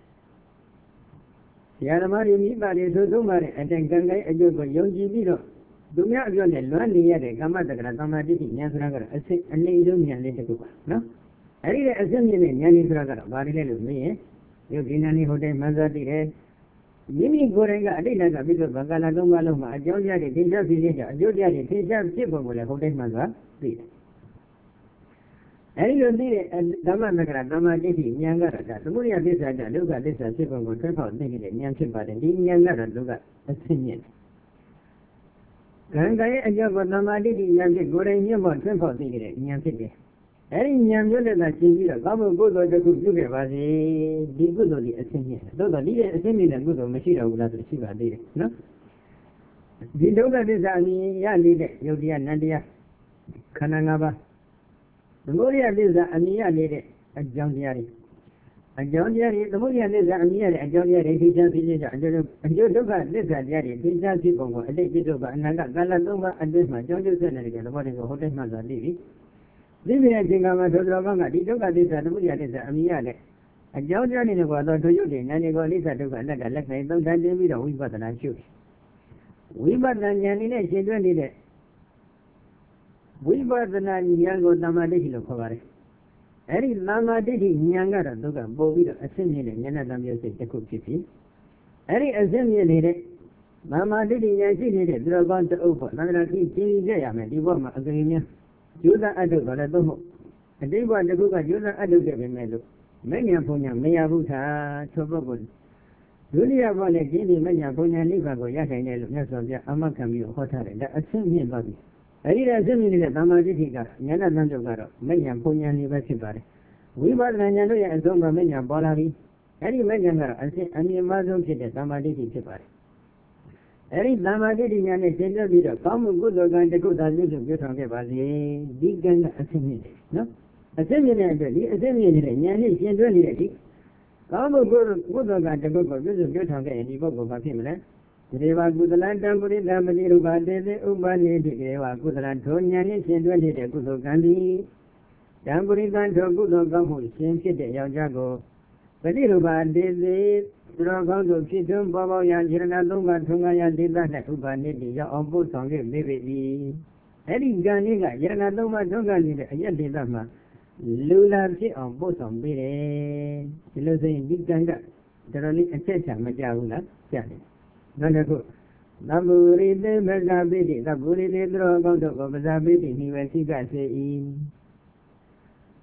ဆရာသမားတွေမိဘတွေသို့သုံးပါတဲ့အတိုင်ကံကိုင်းအကျိုးကိုယုံကြည်ပြီးတော့သူများအပြောနဲ့လွမ်းနေရတဲ့ကမ္မတက္ကရာသမ္မာတိတိဉာဏ်ဆိုတာကတော့အစစ်အလေးဆုံးဉာဏ်လေးတစ်ခုပါနော်အဲ့ဒီတဲ့အစစ်မြင့်တဲ့ဉာဏ်လေးဆိုတာကတော့ဘာလဲလို့မေးရင်ယုတ်ဒီနာနေဟိုတဲ့မဇ္ဇတိတဲ့မိမိကိုယ်တိုင်ကအတိတ်ကပြီးတော့ဘဂလာသုံးပါးလုံးမှာအကြောင်းတရားတွေသင်္ချာဖြစ်ခြင်းကြောင့်အကျိုးတရားတွေသင်္ချာဖြစ်ပုံကိုလည်းဟိုတဲ့မှသာသိတယ်အဲဒီလိုသိတဲ့ဓမ္မနဂရသမ္မာတိဋ္ဌိဉာဏ်ကတော့ဒါသမုဒိယသစ္စာကြောင့်ဒုက္ခသစ္စာဖြစ်ပုံကိုထွန်းဖောက်သိနေတဲ့ဉာဏ်ဖြစ်ပါတယ်ဒီဉာဏ်ကတော့ဒုက္ခအဆင့်မြင့်ကံကံရဲ့အကြောင်းကိုသမ္မာတိဋ္ဌိဉာဏ်ဖြစ်ကိုယ်တိုင်မြတ်မောထွန်းဖောက်သိနေတဲ့ဉာဏ်ဖြစ်တယ်အဲ့ဒီဉာဏ်မျိုးနဲ့သာရှင်းပြီးတော့ကောင်းမှုကုသိုလ်တစ်ခုပြုခဲ့ပါစေဒီကုသိုလ်ဒီအစစ်မြင့်သို့တော်ဒီတဲ့အစစ်မြင့်တဲ့ကုသိုလ်မရှိတော့ဘူးလားဆိုရှိပါသေးတယ်နော်ဒီဒုက္ခသစ္စာအမြင်ရနေတဲ့ယုတ်တရားနန္တရားခန္ဓာ၅ပါးသမုဒိယသစ္စာအမြင်ရနေတဲ့အကြောင်းတရားတွေအကြောင်းတရားတွေသမုဒိယသစ္စာအမြင်ရတဲ့အကြောင်းတရားတွေသိချင်ဖြစ်ခြင်းကြောင့်အကျိုးအကျိုးဒုက္ခသစ္စာတရားတွေသိချင်ဖြစ်ပုံကိုအတိတ်ပြစ္ဆုတ်ကအနာဂတ်ကာလသုံးပါးအတွင်းမှာကြောင်းကျိုးဆက်နေတဲ့သဘောတွေကိုဟိုတိတ်မှသာသိပြီဒီပြည့်ခြင်းကမှသောတော်ကောင်းကဒီဒုက္ခသစ္စာသမုဒိယသစ္စာအမြင်ရတဲ့အကြောင်းတရားတွေနဲ့ကတော့သူရုပ်တွေနာနေကိုအနိစ္စဒုက္ခအနတ္တလက်ခံသုံးသပ်တင်ပြီးတော့ဝိပဿနာရှုဝိပဿနာဉာဏ်နဲ့ရှင်းသွင်းနေတဲ့ဝိပဿနာဉာဏ်ကိုသမ္မာဒိဋ္ဌိလို့ခေါ်ပါတယ်အဲ့ဒီသမ္မာဒိဋ္ဌိဉာဏ်ကတော့သူကပို့ပြီးတော့အစစ်မြင့်တဲ့ဉာဏ်တံမျိုးစိတ်တစ်ခုဖြစ်ပြီးအဲ့ဒီအစစ်မြင့်နေတဲ့သမ္မာဒိဋ္ဌိဉာဏ်ရှိနေတဲ့သူတော်ကောင်းတအုပ်ပေါ့သံဃာကြီးကျင့်ကြရမယ်ဒီဘက်မှာအကယ်၍ကျိုးသားအထုတ်တော့လည်းသုံးဖို့အတိတ်ဘတစ်ခုကကျိုးသားအထုတ်ခဲ့ပေမဲ့လို့မဉ္ဇဉ်ဘုံညာမရဘူးသာသောပုဂ္ဂိုလ်ဒုတိယဘနဲ့ကျင်းဒီမဉ္ဇဉ်ဘုံညာနိဗ္ဗာန်ကိုရနိုင်တယ်လို့မြတ်စွာဘုရားအမခံပြီးဟောထားတယ်ဒါအစစ်မြင့်ပါပြီအဲဒီတဲ့အစစ်မြင့်နေတဲ့သမ္မာဒိဋ္ဌိကဉာဏ်နဲ့သံဃာကတော့မဉ္ဇဉ်ဘုံညာနေပဲဖြစ်ပါတယ်ဝိပဿနာဉာဏ်တို့ရဲ့အဆုံးမှာမဉ္ဇဉ်ပေါ်လာပြီအဲဒီမဉ္ဇဉ်ကတော့အစစ်အမြင့်မဆုံးဖြစ်တဲ့သမ္မာဒိဋ္ဌိဖြစ်ပါတယ်အဲဒီသမ္မာဒိဋ္ဌိဉာဏ်နဲ့ရှင်းပြပြီးတော့ကောင်းမှုကုသိုလ်ကံတစ်ခုသာပြုစုပြောဆောင်ခဲ့ပါစေဒီကံကအစစ်မြင့်တယ်နော်အစစ်မြင့်တဲ့အတွက်ဒီအစစ်မြင့်နေတဲ့ဉာဏ်နဲ့ရှင်းပြနေတဲ့ဒီကောင်းမှုကုသိုလ်ကံတစ်ခုကိုပြုစုပြောဆောင်ခဲ့ရင်ဒီပုဂ္ဂိုလ်ဘာဖြစ်မလဲဒီဝါကုသလတံပုရိသမတိရူပတေသေဥပနိတိကေဝကုသလထိုဉာဏ်နဲ့ရှင်းပြနေတဲ့ကုသိုလ်ကံသည်တံပုရိသထိုကုသိုလ်ကောင်းမှုရှင်းဖြစ်တဲ့ယောက်ျားကိုပတိရူပတေသေသူတော်ကောင်းတို့ဖြစ်သွင်းပေါ်ပေါက်ရာယရဏသုံးပါးထွန်းကားရာဒေသနဲ့ဥပနိတိရောက်အောင်ပို့ဆောင်ခဲ့ပေပြီအဲ့ဒီကံလေးကယရဏသုံးပါးထွန်းကားနေတဲ့အရက်ဒေသမှာလူလာဖြစ်အောင်ပို့ဆောင်ပေးတယ်ဒီလိုဆိုရင်ဒီကံကတော်တော်လေးအချက်ချာမကြဘူးလားကြားတယ်နောက်တစ်ခုသဗ္ဗူရိသေမဇ္ဇပိတိသဗ္ဗူရိသေသူတော်ကောင်းတို့ကိုပဇာပိတိနိဝေသိကစေ၏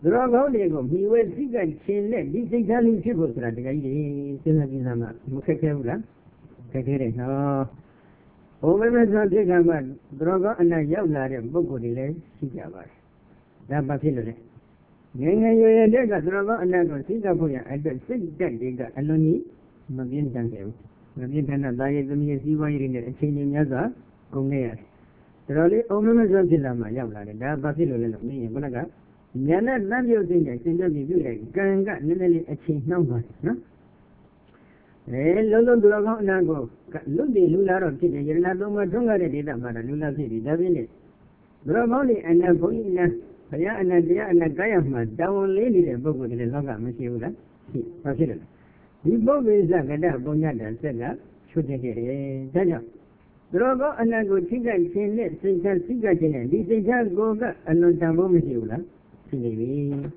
သူတော်ကောင်းတွေကိုမိဝဲစိကချင်းနဲ့ဒီစိတ်ထားလေးဖြစ်ဖို့ဆိုတာတကယ်ကြီးစဉ်းစားကြည့်စမ်းမှမခက်ခဲဘူးလားခက်ခဲတယ်နော်ဘုံမဲမဲဆိုဖြစ်ကမှသူတော်ကောင်းအနတ်ရောက်လာတဲ့ပုဂ္ဂိုလ်တွေလည်းရှိကြပါတယ်ဒါဘာဖြစ်လို့လဲငယ်ငယ်ရွယ်ရွယ်တည်းကသူတော်ကောင်းအနတ်ကိုစိကဖို့ရအတွက်စိတ်တက်တွေကအလွန်ကြီးမပြင်းထန်ခဲ့ဘူးမပြင်းထန်တဲ့တာရည်သမီးစီးပွားရေးတွေနဲ့အချိန်ကြီးများစွာကုန်နေရတယ်တော်တော်လေးအုံမမဆိုဖြစ်လာမှရောက်လာတယ်ဒါဘာဖြစ်လို့လဲလို့မြင်ရင်ခုနကဉာဏ်နဲ့တန်ပြုတ်သိတဲ့သင်္ကြန်ပြီးပြည့်တဲ့ကံကနည်းနည်းလေးအချိန်နှောင်းသွားတယ်နော်အဲလုံးလုံးသူတော်ကောင်းအနတ်ကိုလွတ်တည်လူလာတော့ဖြစ်တယ်ယရဏသုံးပါးထုံးကားတဲ့ဒေသမှာတော့လူလာဖြစ်ပြီဒါပြင်းလေသူတော်ကောင်းတွေအနတ်ဘုန်းကြီးအနတ်ဘုရားအနတ်တရားအနတ်ကာယမှာတောင်းလေးနေတဲ့ပုဂ္ဂိုလ်တွေလောကမရှိဘူးလားရှိဘာဖြစ်လဲဒီပုဂ္ဂိုလ်စကတပုံညတဆက်ကချွတ်တဲ့ခဲ့တယ်ဒါကြောင့်သူတော်ကောင်းအနတ်ကိုထိခိုက်ခြင်းနဲ့စိတ်ဓာတ်စိတ်ကခြင်းနဲ့ဒီစိတ်ဓာတ်ကိုကအလွန်တန်ဖို့မရှိဘူးလားရှိနေပြီ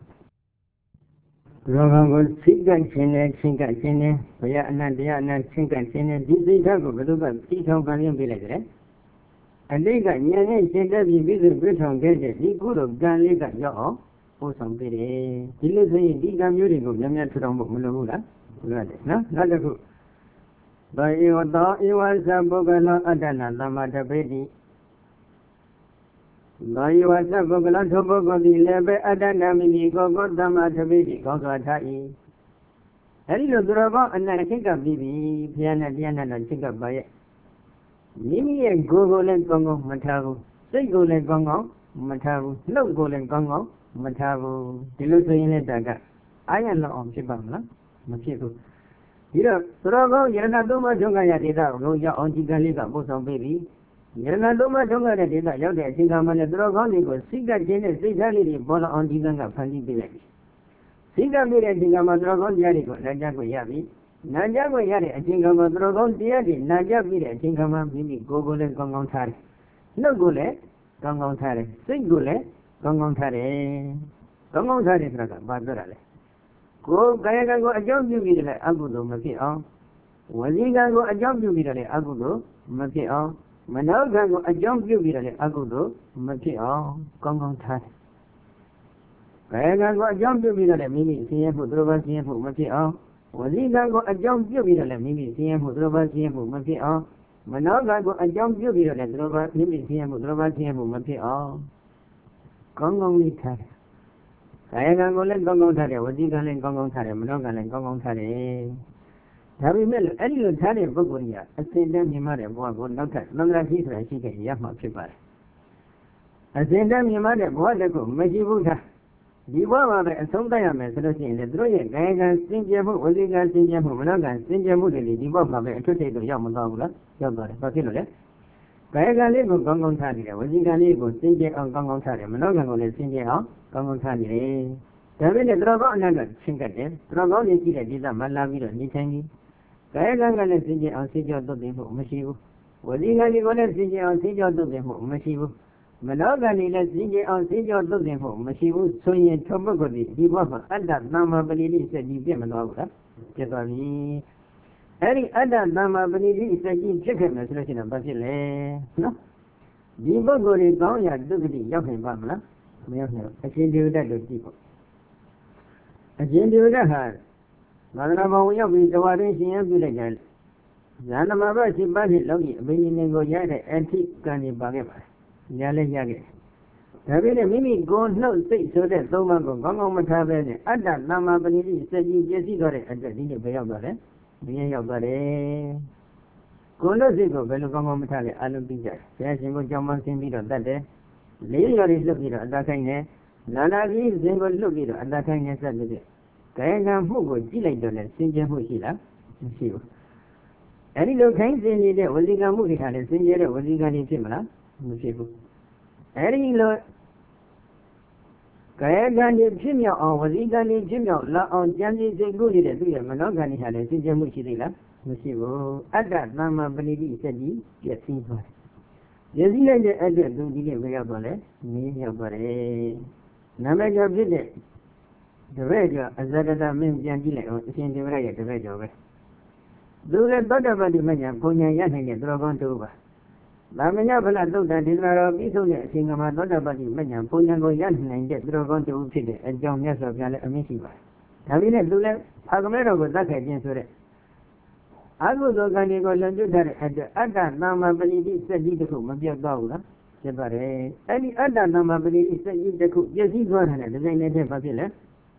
သူတော်ကောင်းကိုစိတ်ကခြင်းနဲ့စိတ်ကခြင်းနဲ့ဘုရားအနတ်တရားအနတ်စိတ်ကခြင်းနဲ့ဒီစိတ်ဓာတ်ကိုဘယ်လိုကသိထောင်ခံရပေးလိုက်ကြလဲအတိတ်ကဉာဏ်နဲ့ရှင်းတတ်ပြီးပြည့်စုံပြည့်ထောင်ခဲ့တဲ့ဒီကုသိုလ်ကံလေးကရောက်အောင်ပို့ဆောင်ပေးတယ်ဒီလိုဆိုရင်ဒီကံမျိုးတွေကိုများများထူထောင်ဖို့မလိုဘူးလားလိုရတယ်နော်နောက်တစ်ခုဘာဧဝတောဧဝသပုဂ္ဂလောအတ္တနာသမ္မာတပိတိဘာဧဝသပုဂ္ဂလောသောပုဂ္ဂိုလ်သည်လည်းပဲအတ္တနာမိမိကိုယ်ကိုသမ္မာတပိတိကောင်းစွာထား၏အဲဒီလိုသူတော်ကောင်းအနတ်ချိတ်ကပြီးပြီဘုရားနဲ့တရားနဲ့တော့ချိတ်ကပါရဲ့မိမိရဲ့ကိုယ်ကိုလည်းကောင်းကောင်းမထားဘူးစိတ်ကိုလည်းကောင်းကောင်းမထားဘူးနှုတ်ကိုလည်းကောင်းကောင်းမထားဘူးဒီလိုဆိုရင်လည်းတကအာရလောက်အောင်ဖြစ်ပါမလားမဖြစ်ဘူးဒီတော့သရောကောင်းယရဏသုံးပါးထုံးကားရဒေသကိုရောက်အောင်ဒီကံလေးကပို့ဆောင်ပေးပြီးယရဏသုံးပါးထုံးကားတဲ့ဒေသရောက်တဲ့အချိန်ခါမှာလည်းသရောကောင်းတွေကိုစိတ်ကခြင်းနဲ့စိတ်ဓာတ်လေးတွေပေါ်လာအောင်ဒီကံကဖန်တီးပေးလိုက်ပြီစိတ်ကပေးတဲ့အချိန်ခါမှာသရောကောင်းတရားတွေကိုနာကြားခွင့်ရပြီနာကြားခွင့်ရတဲ့အချိန်ခါမှာသရောကောင်းတရားတွေနာကြားပြီးတဲ့အချိန်ခါမှာမိမိကိုယ်ကိုယ်လည်းကောင်းကောင်းထားတယ်နှုတ်ကိုလည်းကောင်းကောင်းထားတယ်စိတ်ကိုလည်းကောင်းကောင်းထားတယ်ကောင်းကောင်းထားတယ်ဆိုတာကဘာပြောတာလဲကိုယ်ကာယကံကိုအကြောင်းပြုပြီးတယ်အကုသိုလ်မဖြစ်အောင်ဝစီကံကိုအကြောင်းပြုပြီးတယ်အကုသိုလ်မဖြစ်အောင်မနောကံကိုအကြောင်းပြုပြီးတယ်အကုသိုလ်မဖြစ်အောင်ကောင်းကောင်းထားတယ်ကာယကံကိုအကြောင်းပြုပြီးတယ်မိမိဆင်းရဲမှုသူတော်ဘာဆင်းရဲမှုမဖြစ်အောင်ဝစီကံကိုအကြောင်းပြုပြီးတယ်မိမိဆင်းရဲမှုသူတော်ဘာဆင်းရဲမှုမဖြစ်အောင်မနောကံကိုအကြောင်းပြုပြီးတယ်သူတော်ဘာမိမိဆင်းရဲမှုသူတော်ဘာဆင်းရဲမှုမဖြစ်အောင်ကောင်းကောင်းလေးထားတယ်ကာယကံကိုလည်းကောင်းကောင်းထားတယ်ဝစီကံလည်းကောင်းကောင်းထားတယ်မနောကံလည်းကောင်းကောင်းထားတယ်ဒါပေမဲ့အဲ့ဒီလိုထားတဲ့ပုဂ္ဂိုလ်ကြီးကအစဉ်တန်းမြင်မတဲ့ဘဝကိုနောက်ထပ်သံဃာရှိဆိုတာရှိခဲ့ရမှာဖြစ်ပါတယ်အစဉ်တန်းမြင်မတဲ့ဘဝတကူမရှိဘူးထားဒီဘဝမှာပဲအဆုံးသတ်ရမယ်ဆိုလို့ရှိရင်လည်းသူတို့ရဲ့ကာယကံစင်ကြယ်မှုဝစီကံစင်ကြယ်မှုမနောကံစင်ကြယ်မှုတွေဒီဘဝမှာပဲအထွတ်ထိပ်တော့ရောက်မသွားဘူးလားရောက်သွားတယ်ဘာဖြစ်လို့လဲကာယကံလေးကိုကောင်းကောင်းထားနေတယ်ဝစီကံလေးကိုစင်ကြယ်အောင်ကောင်းကောင်းထားတယ်မနောကံကိုလည်းစင်ကြယ်အောင်ကောင်းကောင်းထားနေတယ်ဒါပေမဲ့တော်ကောင်းအနတ်ကချင်းကတ်တယ်တော်ကောင်းနေကြည့်တဲ့ဒီသမလာပြီးတော့နေထိုင်ပြီးကာယကံကလည်းစင်ကြယ်အောင်စင်ကြယ်သွတ်သိမှုမရှိဘူးဝစီကံလေးကိုလည်းစင်ကြယ်အောင်စင်ကြယ်သွတ်သိမှုမရှိဘူးမနောကံလေးလည်းစင်ကြယ်အောင်စင်ကြယ်သွတ်သိမှုမရှိဘူးဆိုရင်ထုံပုဂ္ဂိုလ်ဒီဘဝမှာအတ္တသမ္မာပဏိတိစက်ကြီးပြတ်မသွားဘူးလားပြတ်သွားပြီအဲ့ဒီအတ္တသမ္မာပဏိတိစက်ကြီးဖြစ်ခဲ့မယ်ဆိုလို့ရှိရင်ဘာဖြစ်လဲနော်ဒီပုဂ္ဂိုလ်တွေကောင်းရာဒုက္ခတိရောက်နိုင်ပါမလားမရောက်နိုင်ဘူးအရှင်ဒေဝဒတ်တို့ကြည့်ပေါ့အရှင်ဒေဝဒတ်ဟာသာသနာ့ဘောင်ရောက်ပြီးတဝါရင်းရှင်ရပြုလိုက်ကြတယ်ဇာနမဘရှိပါးဖြင့်လောကီအဘိညာဉ်ကိုရတဲ့အထိကံနေပါခဲ့ပါတယ်ညာလည်းရခဲ့ဒါပေမဲ့မိမိကိုယ်နှုတ်စိတ်ဆိုတဲ့သုံးပါးကိုကောင်းကောင်းမထားဘဲနဲ့အတ္တသမ္မာပဏိတိစက်ကြီးပြည့်စည်သွားတဲ့အတွက်ဒီနေ့ဘယ်ရောက်သွားလဲဘယ်ရောက်သွားလဲကိုယ်နှုတ်စိတ်ကိုဘယ်လိုကောင်းကောင်းမထားလဲအလုံးသိကြတယ်ဘုရားရှင်ကိုကြောင်းမှဆင်းပြီးတော့တတ်တယ်လေးရော်တွေလှုပ်ပြီးတော့အတ္တခိုင်းတယ်နာနာကြီးဇင်ကိုလှုပ်ပြီးတော့အတ္တခိုင်းနေစက်လို့ကာယကံမှုကိုကြည့်လိုက်တော့လည်းစင်ကြယ်မှုရှိလားမရှိဘူးအဲဒီလိုခိုင်းစင်နေတဲ့ဝစီကံမှုတွေကလည်းစင်ကြယ်တဲ့ဝစီကံတွေဖြစ်မလားမဖြစ်ဘူးအဲဒီလိုကာယကံတွေဖြစ်မြောက်အောင်ဝစီကံတွေဖြစ်မြောက်လာအောင်ကြံစည်စိတ်ကူးနေတဲ့သူရဲ့မနောကံတွေဟာလည်းစင်ကြယ်မှုရှိသေးလားမရှိဘူးအတ္တသမ္မာပဏိတိစက်ကြီးပြည့်စည်သွားတယ်ပြည့်စည်လိုက်တဲ့အတွက်သူဒီနေ့ဘယ်ရောက်သွားလဲနင်းရောက်သွားတယ်နာမည်ကျော်ဖြစ်တဲ့တပည့်ကျော်အဇဒတမင်းပြန်ကြည့်လိုက်အောင်အရှင်ဒေဝရရဲ့တပည့်ကျော်ပဲသူလည်းသောတပတ္တိမညာဘုံညာရနိုင်တဲ့သူတော်ကောင်းတူပါဒါမညာဖလားသုတ်တန်ဒေသနာတော်ပြီးဆုံးတဲ့အချိန်ကမှသောတာပတိမညာပုံညာကိုရနိုင်တဲ့သူတော်ကောင်းတူဖြစ်တဲ့အကြောင်းမြတ်စွာဘုရားလည်းအမြင့်ရှိပါတယ်။ဒါပေမဲ့သူလည်းအာကမဲတော်ကိုသတ်ခဲ့ခြင်းဆိုတဲ့အကုသိုလ်ကံတွေကိုလွန်ကျွတ်တဲ့အတွက်အတ္တသမ္မာပဏိတိစက်ကြီးတစ်ခုမပြတ်သွားဘူးလားဖြစ်ပါတယ်။အဲ့ဒီအတ္တသမ္မာပဏိတိစက်ကြီးတစ်ခုပြည့်စည်သွားတဲ့ဒီဇိုင်းနဲ့တည်းဘာဖြစ်လဲ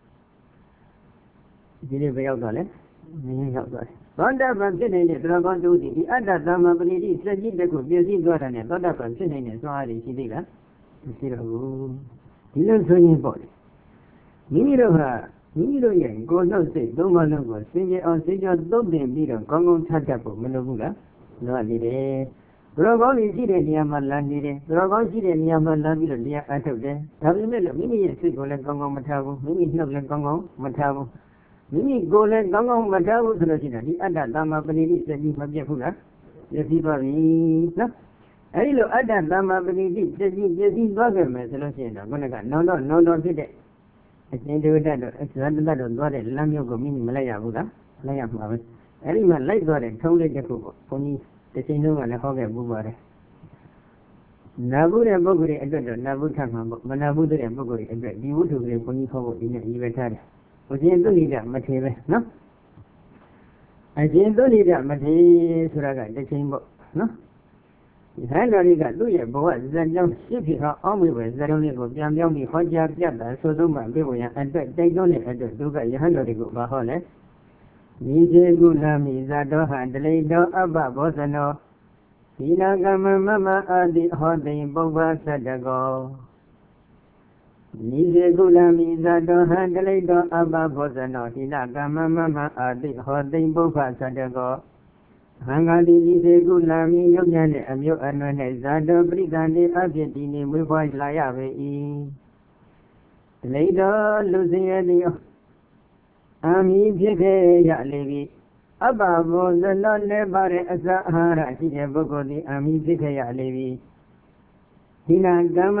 ဒီနေ့ပဲရောက်သွားလဲနည်းရောက်သွားတယ်သောတာပန်ဖြစ်နေတဲ့သရကောင်းတူဒီအတ္တသမ္မာပဏိတိစက်ကြီးတစ်ခုပြည့်စည်သွားတဲ့သောတာပန်ဖြစ်နေတဲ့သွားရည်ရှိသေးလားမရှိတော့ဘူးဒီလိုဆိုရင်ပေါ့လေမိမိတို့ဟာမိမိတို့ရဲ့ကိုယ်နှုတ်စိတ်သုံးပါးလုံးကိုစင်ကြယ်အောင်စင်ကြယ်သုတ်တင်ပြီးတော့ကောင်းကောင်းထပ်တတ်ဖို့မလိုဘူးလားလိုအပ်နေတယ်သရကောင်းကြီးရှိတဲ့နေရာမှာလမ်းနေတယ်သရကောင်းရှိတဲ့နေရာမှာလမ်းပြီးတော့တရားအထုတ်တယ်ဒါပေမဲ့မိမိရဲ့စိတ်ကိုလည်းကောင်းကောင်းမထားဘူးမိမိနှုတ်လည်းကောင်းကောင်းမထားဘူးမိမိကိုယ်လည်းကောင်းကောင်းမထားဘူးဆိုလို့ရှိရင်ဒီအတ္တသမ္မာပဏိတိစက်ကြီးမပြတ်ဘူးလားပြည့်စည်ပါပြီနော်အဲဒီလိုအတ္တသမ္မာပဏိတိစက်ကြီးပြည့်စည်သွားခဲ့မယ်ဆိုလို့ရှိရင်တော့ခုနကနောင်တော့နောင်တော့ဖြစ်တဲ့အရှင်ဒေဝတတ်တော့အဇာတတတ်တော့သွားတဲ့လမ်းမျိုးကိုမိမိမလိုက်ရဘူးလားလိုက်ရမှာပဲအဲဒီမှာလိုက်သွားတဲ့ထုံးလေးတစ်ခုပေါ့ဘုန်းကြီးတစ်ချိန်လုံးကလည်းဟောခဲ့ပူပါတယ်နာဘူးတဲ့ပုဂ္ဂိုလ်ရဲ့အတွက်တော့နာဘူးထမှာပေါ့မနာဘူးတဲ့ပုဂ္ဂိုလ်ရဲ့အတွက်ဒီဝတ္ထုကလေးဘုန်းကြီးဟောဖို့ဒီနေ့ရည်ပဲထားတယ်အရှင်သုလိကမထေပဲနော်အရှင်သုလိကမထေဆိုတာကတစ်ချိန်ပေါ့နော်ဒီဟန်တော်ကြီးကသူ့ရဲ့ဘဝဇာကြောင့်ရှစ်ဖြစ်အောင်အောင်းမိပဲဇာတော်လေးကိုပြန်ပြောင်းပြီးဟောကြားပြတာဆိုသုံးမှပြေဝင်ရအတွက်တိုက်တွန်းတဲ့အတွက်သူကယဟန်တော်တွေကိုဘာဟောလဲဒီစေကုလမိဇာတော်ဟံတလိတော်အပ္ပဘောဇနောဒီနာကမ္မမမအာတိဟောတိပုဗ္ဗသတ္တကောနိစေကုလမိဇာတောဟံတလိတောအပ္ပဘောဇနောဟိနကမ္မမမအာတိဟောတိပုဗ္ဗသတ္တကောဟံဃာတိနိစေကုလမိယုတ်ညံ့တဲ့အမျိုးအနွယ်၌ဇာတောပရိသန္တိအဖြစ်ဒီနေမွေးဖွားလာရပေ၏တလိတောလူစင်ရသည်အာမိဖြစ်ခဲ့ရလေပြီအပ္ပဘောဇနောလည်းပါတဲ့အစာအာဟာရရှိတဲ့ပုဂ္ဂိုလ်သည်အာမိဖြစ်ခဲ့ရလေပြီဟိနကမ္မ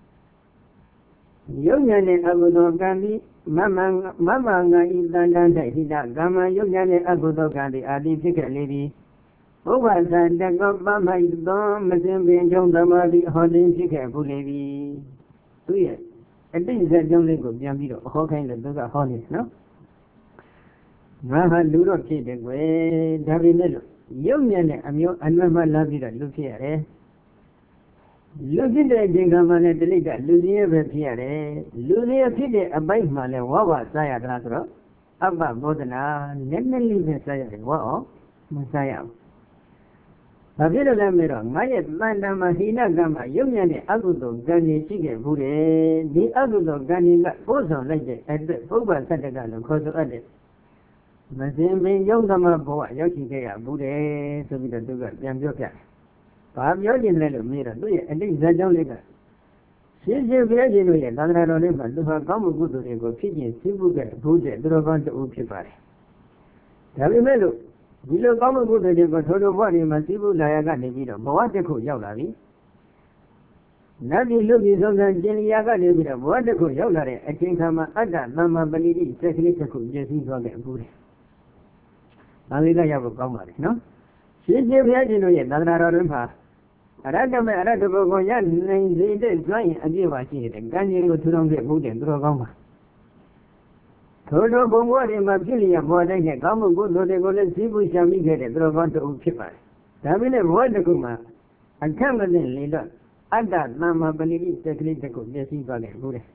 ယုံညာတဲ့အကုသိုလ်ကံသည်မမမမငါဤတန်တန်၌ဟိတကမ္မယုံညာတဲ့အကုသိုလ်ကံသည်အာတိဖြစ်ခဲ့လေသည်ဘုရားသတ္တကောပမိုက်သောမစင်ပင်ကျုံသမာဓိဟောတင်ဖြစ်ခဲ့ဘူးလေပြီသူရဲ့အတိတ်ဇာတ်ကြောင့်လေးကိုပြန်ပြီးတော့ဟောခိုင်းလို့သူကဟောနေတယ်နော်ငါဟာလူတော့ဖြစ်တယ်ကွယ်ဒါပေမဲ့လို့ယုံညာတဲ့အမျိုးအနွယ်မှလာပြီးတော့လူဖြစ်ရတယ်လူဖြစ်တဲ့အချိန်ကမှလည်းတလိကလူစင်းရဲ့ပဲဖြစ်ရတယ်လူစင်းရဲ့ဖြစ်တဲ့အပိုင်းမှလည်းဝါဝစားရသလားဆိုတော့အပ္ပဘောဓနာနည်းနည်းလေးပဲစားရတယ်ဝါအောင်မစားရဘူးဘာဖြစ်လို့လဲမေးတော့ငါရဲ့တန်တမ်းမှာဟိနကံမှာယုံညံ့တဲ့အကုသိုလ်ကံကြီးရှိခဲ့ဘူးတယ်ဒီအကုသိုလ်ကံကြီးကပို့ဆောင်လိုက်တဲ့အတွက်ပုဗ္ဗသတ္တကလို့ခေါ်ဆိုအပ်တယ်မစင်ပင်ယုံသမဘဝရောက်ရှိခဲ့ရဘူးတယ်ဆိုပြီးတော့သူကပြန်ပြောပြတယ်ဘာပြောခြင်းလဲလို့မေးတော့သူရဲ့အတိတ်ဇာတ်ကြောင့်လေးကရှင်းရှင်းပြခြင်းလို့ရဲ့သံဃာတော်လေးမှာသူဟာကောင်းမှုကုသိုလ်တွေကိုဖြစ်ခြင်းသိမှုကဘူးတဲ့သူတော်ကောင်းတူဖြစ်ပါတယ်ဒါပေမဲ့လို့ဒီလိုကောင်းမှုကုသိုလ်တွေကိုထိုထိုဘဝတွေမှာသိမှုလာရကနေပြီးတော့ဘဝတစ်ခုရောက်လာပြီနတ်ပြည်လူပြည်ဆုံးစံကျင်လျာကနေပြီးတော့ဘဝတစ်ခုရောက်လာတဲ့အချိန်ခါမှာအတ္တသမ္မာပဏိတိစက်ကလေးတစ်ခုပြည့်စည်သွားခဲ့ဘူးတဲ့ဒါလေးကရောက်ဖို့ကောင်းပါလေနော်ရှင်းရှင်းဘုရားရှင်တို့ရဲ့သံဃာတော်တွေမှာအရတ္တမေအရတ္တဘုကိုရနိုင်စေတဲ့ကျွမ်းရင်အပြည့်ပါရှိတယ်ကံကြီးကိုထူထောင်ခဲ့ဘူးတဲ့သူတော်ကောင်းပါထိုတို့ဘုံဘဝတွေမှာဖြစ်လျက်ပေါ်တိုင်းနဲ့ကောင်းမှုကုသိုလ်တွေကိုလည်းစီးပူးရှာမိခဲ့တဲ့သူတော်ကောင်းတူဖြစ်ပါတယ်ဒါပေမဲ့ဘဝတစ်ခုမှာအခက်မသိလေတော့အတ္တသမ္မာပဏိတိစက်ကလေးတစ်ခုပြည့်စည်သွားခဲ့ဘူးတဲ့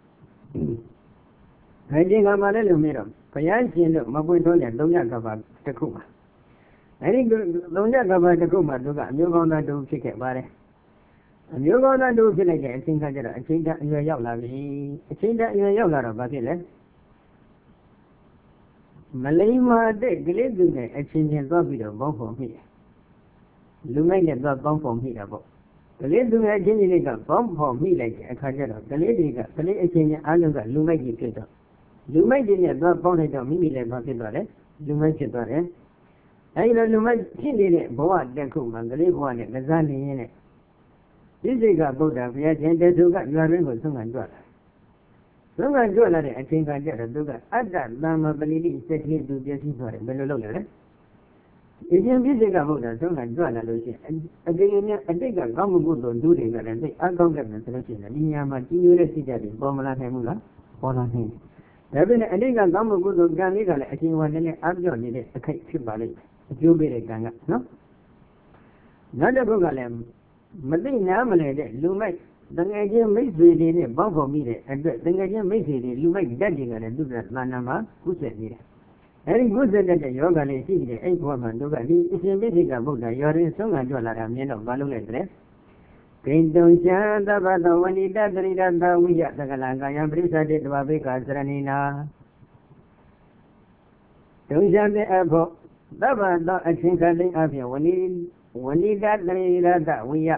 အဲဒီကမှလည်းလို့မေးတော့ဘုရားရှင်တို့မပွင့်ထွန်းတဲ့သုံးညကဘာတစ်ခုမှာအဲဒီသုံးညကဘာတစ်ခုမှာသူကအမျိုးကောင်းသားတူဖြစ်ခဲ့ပါတယ်အမျိုးကောင်းသားတူဖြစ်လိုက်တဲ့အချိန်ခါကျတော့အချိန်တန်အရွယ်ရောက်လာပြီအချိန်တန်အရွယ်ရောက်လာတော့ဘာဖြစ်လဲမလိမ္မာတဲ့ကလေးသူနဲ့အချင်းချင်းသွားပြီးတော့ပေါင်းဖော်မိတယ်လူမိုက်နဲ့သွားပေါင်းဖော်မိတာပေါ့ကလေးသူနဲ့အချင်းချင်းတွေကပေါင်းဖော်မိလိုက်တဲ့အခါကျတော့ကလေးတွေကကလေးအချင်းချင်းအားလုံးကလူမိုက်ကြီးဖြစ်တော့လူမိုက်တွေနဲ့သွားပေါင်းလိုက်တော့မိမိလည်းဘာဖြစ်သွားလဲလူမိုက်ဖြစ်သွားတယ်အဲဒီလိုလူမိုက်ဖြစ်နေတဲ့ဘဝတစ်ခုမှာကလေးဘဝနဲ့ကစားနေရင်းနဲ့ဒီစိတ်ကဗုဒ္ဓဘုရားရှင်တသူကရွာရင်းကိုဆုံးခံကြွလာဆုံးခံကြွလာတဲ့အချိန်ကကြတော့သူကအတ္တသမ္မာပဏိတိစက်ကလေးသူပြည့်စည်သွားတယ်ဘယ်လိုလုပ်လဲလဲအရှင်ပြည့်စုံကဘုရားဆုံးကကြွလာလို့ရှိရင်အတေနဲ့အတိတ်ကကောင်းမှုကုသိုလ်ဒုတွေကလည်းသိအကောင်းတဲ့ဆိုလို့ရှိရင်ဒီညမှာကြီးညိုတဲ့စိတ်ဓာတ်တွေပေါ်မလာနိုင်ဘူးလားပေါ်လာနိုင်တယ်ဒါပေမဲ့အတိတ်ကကောင်းမှုကုသိုလ်ကံလေးကလည်းအရှင်ဝါနဲ့နဲ့အပြော့နေတဲ့အခိုက်ဖြစ်ပါလိမ့်မယ်အကျိုးပေးတဲ့ကံကနော်နောက်တစ်ခုကလည်းမသိနားမလဲတဲ့လူမိုက်တငယ်ချင်းမိတ်ဆွေတွေနဲ့ပေါင်းဖော်မိတဲ့အတွက်တငယ်ချင်းမိတ်ဆွေတွေလူမိုက်ဓာတ်တွေကလည်းသူ့ကသာနာမှာကုသနေတယ်အဲဒီကုသတဲ့ယောဂလေးရှိတဲ့အဲ့ဘဝမှာတို့ကဒီအရှင်ပြည့်စုံကဗုဒ္ဓရော်ရင်ဆုံးခံကြွလာတာမြင်တော့မလုပ်လိုက်တဲ့ဂိတုံချာသဗ္ဗသောဝဏိတတရိဒသဝိယသကလကာယံပရိစ္ဆတိတဝဘိက္ခစရဏိနာဒုံချာတဲ့အဖို့သဗ္ဗသောအချင်းခလိအဖြစ်ဝဏိဝဏိတတရိဒသဝိယ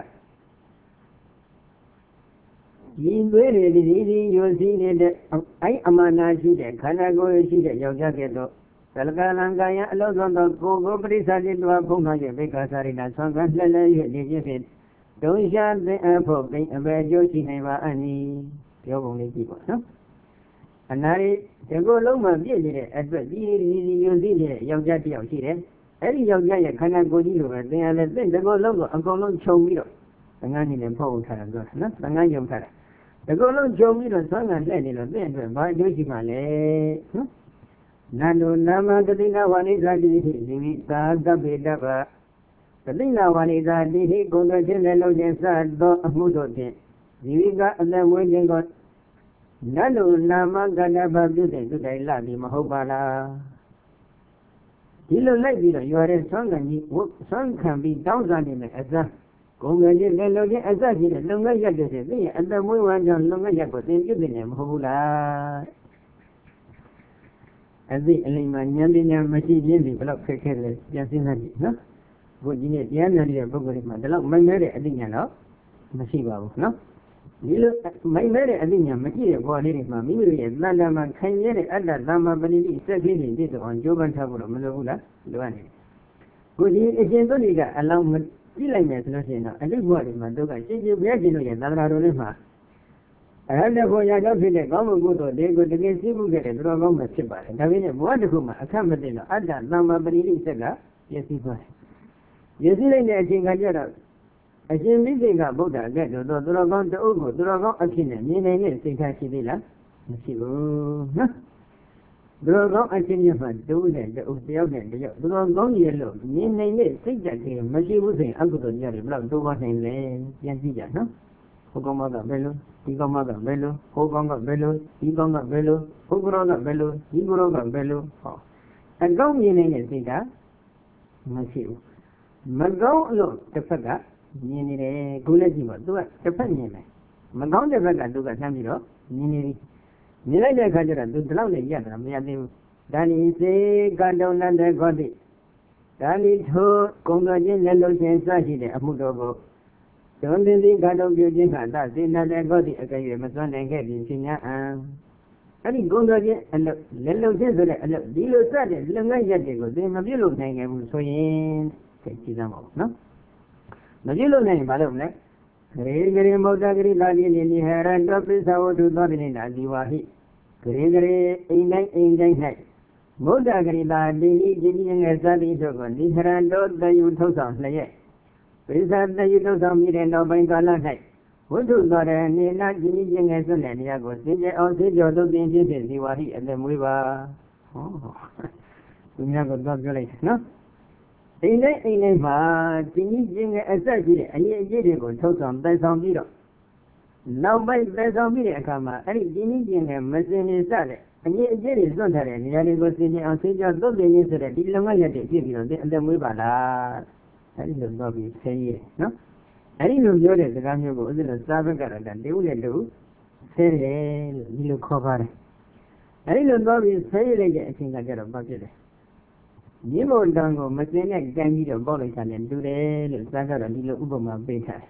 ဒီသွေးတွေဒီဒီယိုစီးနေတဲ့အဲ့အမာနာရှိတဲ့ခန္ဓာကိုယ်ရှိတဲ့ယောက်ျားကဲ့သို့သလကလံကာယအလုံးစုံသောကိုယ်ကိုပရိစ္ဆာတိတွားဖုံးထားခြင်းဘေကသာရိနာဆွမ်းကလှဲ့လှဲ့၍နေခြင်းဖြင့်ဒုံရှာတဲ့အဖို့ကိအပေကျိုးရှိနိုင်ပါအနိပြောပုံလေးကြည့်ပါနော်အနာရီဒီကိုလုံးမှပြည့်နေတဲ့အတွက်ဒီဒီဒီယိုစီးနေတဲ့ယောက်ျားတစ်ယောက်ရှိတယ်အဲ့ဒီယောက်ျားရဲ့ခန္ဓာကိုယ်ကြီးလိုပဲသင်ရလဲသင်ဒီကိုလုံးကိုအကုန်လုံးခြုံပြီးတော့သံဃာနေနဲ့ဖုံးထားတာပြောနော်သံဃာယုံထားတာဒီကိုလုံးခြုံပြီးတော့ဆွမ်းကလှဲ့နေလို့သင်အတွက်ဘာအကျိုးရှိမှလဲနော်နန္ဒုနာမတတိနာဝဏိဇာတိဟိဇိဝိသာသဗ္ဗေတ္တဗတတိနာဝဏိဇာတိဟိကုံတော်ခြင်းနဲ့လုံးခြင်းစသောအမှုတို့ဖြင့်ဇိဝိကအသက်ဝေးခြင်းကိုနန္ဒုနာမကတ္တဗပြုတဲ့သူတိုင်လာပြီးမဟုတ်ပါလားဒီလိုလိုက်ပြီးတော့ရွာတဲ့ဆွမ်းခံကြီးဆွမ်းခံပြီးတောင်းစားနေတဲ့အစကုံတော်ခြင်းနဲ့လုံးခြင်းအစရှိတဲ့လုံငတ်ရက်တဲ့ဖြင့်သိရင်အသက်မွေးဝမ်းကြောင့်လုံငတ်ရက်ကိုသင်ပြုတဲ့မဟုတ်ဘူးလားအသိအလိမ္မာဉာဏ်ပညာမရှိခြင်းဒီဘယ်လောက်ခက်ခဲလဲပြန်စဉ်းစားကြည့်နော်ဘုရားကြီးနဲ့တရားနာတဲ့ပုဂ္ဂိုလ်တွေမှာဒီလောက်မိုက်မဲတဲ့အသိဉာဏ်တော့မရှိပါဘူးနော်ဒီလိုမိုက်မဲတဲ့အသိဉာဏ်မရှိတဲ့ဘောလေးတွေမှာမိမိတို့ရဲ့တဏ္ဍာမှာခံရတဲ့အတ္တသမ္မာပဏိတိစက်ကလေးတွေပြည့်စုံအောင်ကြိုးပမ်းထားဖို့တော့မလိုဘူးလားလိုအပ်နေခုဒီအရှင်သုတိကအလောင်းမကြည့်လိုက်မယ်ဆိုလို့ရှိရင်တော့အတိတ်ဘဝတွေမှာတို့ကရှင်းရှင်းဘုရားရှင်တို့ရဲ့သာသနာတော်တွေမှာအရဟတကိုရကြောင့်ဖြစ်တဲ့ကောင်းမှုကုသိုလ်တွေကိုတကယ်သိမှုခဲ့တဲ့သူတော်ကောင်းမှဖြစ်ပါတယ်ဒါပေမဲ့ဘဝတစ်ခုမှာအခက်မတင်တော့အတ္တသမ္မာပရိလိစက်ကပြည့်စည်သွားတယ်ပြည့်စည်လိုက်တဲ့အချိန်ကကြတော့အရှင်မိစေကဗုဒ္ဓကဲ့သို့သောသူတော်ကောင်းတအုပ်ကိုသူတော်ကောင်းအဖြစ်နဲ့မြင်နိုင်တဲ့စိတ်ထားရှိသေးလားမရှိဘူးနော်သူတော်ကောင်းအချင်းချင်းမှတူးတဲ့တအုပ်တယောက်နဲ့တယောက်သူတော်ကောင်းရဲ့လို့မြင်နိုင်တဲ့စိတ်ဓာတ်ကြီးမရှိဘူးဆိုရင်အကုသိုလ်ကြတယ်ဘယ်တော့တိုးပါနိုင်လဲပြန်ကြည့်ကြနော်ဘုကောင်းမကဘယ်လိုဒီကောင်းမကဘယ်လိုဟိုကောင်းကဘယ်လိုဒီကောင်းကဘယ်လိုဟိုကောင်းကဘယ်လိုဒီကောင်းကဘယ်လိုဟောအကောင်းမြင်နေတဲ့စိတ်ကမရှိဘူးမကောင်းလို့တစ်ဖက်ကမြင်နေတယ်ကိုလည်းကြည့်ပါသူကတစ်ဖက်မြင်တယ်မကောင်းတဲ့ဘက်ကသူကဆမ်းပြီးတော့မြင်နေပြီမြင်လိုက်တဲ့အခါကျတော့သူဒီလောက်နဲ့ရတာမရသေးဘူးဒါနိစေကတုံနန္တခောတိဒါနိထိုကုံတော်ချင်းလက်လုံးချင်းစရှိတဲ့အမှုတော်ကိုဇွန်တင်တိကတုံပြုခြင်းကသစေနတဲ့ခောတိအကယ်၍မစွန့်နိုင်ခဲ့ပြီရှင်ညာအံအဲ့ဒီကုံတော်ချင်းအလုပ်လက်လုံးချင်းဆိုတဲ့အလုပ်ဒီလိုစတဲ့လုံငန်းရက်တွေကိုသင်မပြုတ်လို့နိုင်ခဲ့ဘူးဆိုရင်သိကြည့်သမ်းပါဦးနော်မပြုတ်လို့နိုင်ရင်ဘာလုပ်မလဲဂရေဂရေမောတဂရိလာတိနိနိဟရတောပိသဝတုသောတိနိနာဇီဝဟိဂရေဂရေအိမ်တိုင်းအိမ်တိုင်း၌မုဒ္ဒဂရိလာတိနိဒီနိငယ်သတိတို့ကိုနိဟရတောတယုထုတ်ဆောင်လျက်ပိသတယုထုတ်ဆောင်မိတဲ့နောက်ပိုင်းကာလ၌ဝိတုသောရနေနာဒီနိငယ်စွန့်တဲ့နေရာကိုစင်ကြအောင်စေကြောသုတ်တင်ဖြစ်ဖြစ်ဇီဝဟိအသက်မွေးပါဟောသူများကတော့ပြောလိုက်နော်အိမ်တိုင်းအိမ်တိုင်းမှာဒီနည်းချင်းကအဆက်ရှိတဲ့အရေးအကြီးတွေကိုထုတ်ဆောင်တည်ဆောင်ပြီးတော့နောက်ပိုင်းတည်ဆောင်ပြီးတဲ့အခါမှာအဲ့ဒီဒီနည်းချင်းကမစင်နေစတဲ့အရေးအကြီးတွေစွန့်ထားတဲ့နေရာတွေကိုစင်ကြအောင်ဆေးကြောသုတ်တင်ရင်းဆိုတဲ့ဒီလုံငန်းရက်တွေပြည့်ပြီးတော့အသက်မွေးပါလားအဲ့ဒီလိုတော့ပြီးဆင်းရဲနော်အဲ့ဒီလိုပြောတဲ့စကားမျိုးကိုဥစ္စာစာဘက်ကတော့တေဦးနဲ့တူဆင်းတယ်လို့ဒီလိုခေါ်ပါတယ်အဲ့ဒီလိုတော့ပြီးဆင်းရဲလိုက်တဲ့အချိန်ကကျတော့ဘာဖြစ်လဲမြင့်မို့တန်ကိုမစင်နဲ့ကြံပြီးတော့ပေါက်လိုက်တာနဲ့တူတယ်လို့စာကတော့ဒီလိုဥပမာပေးထားတယ်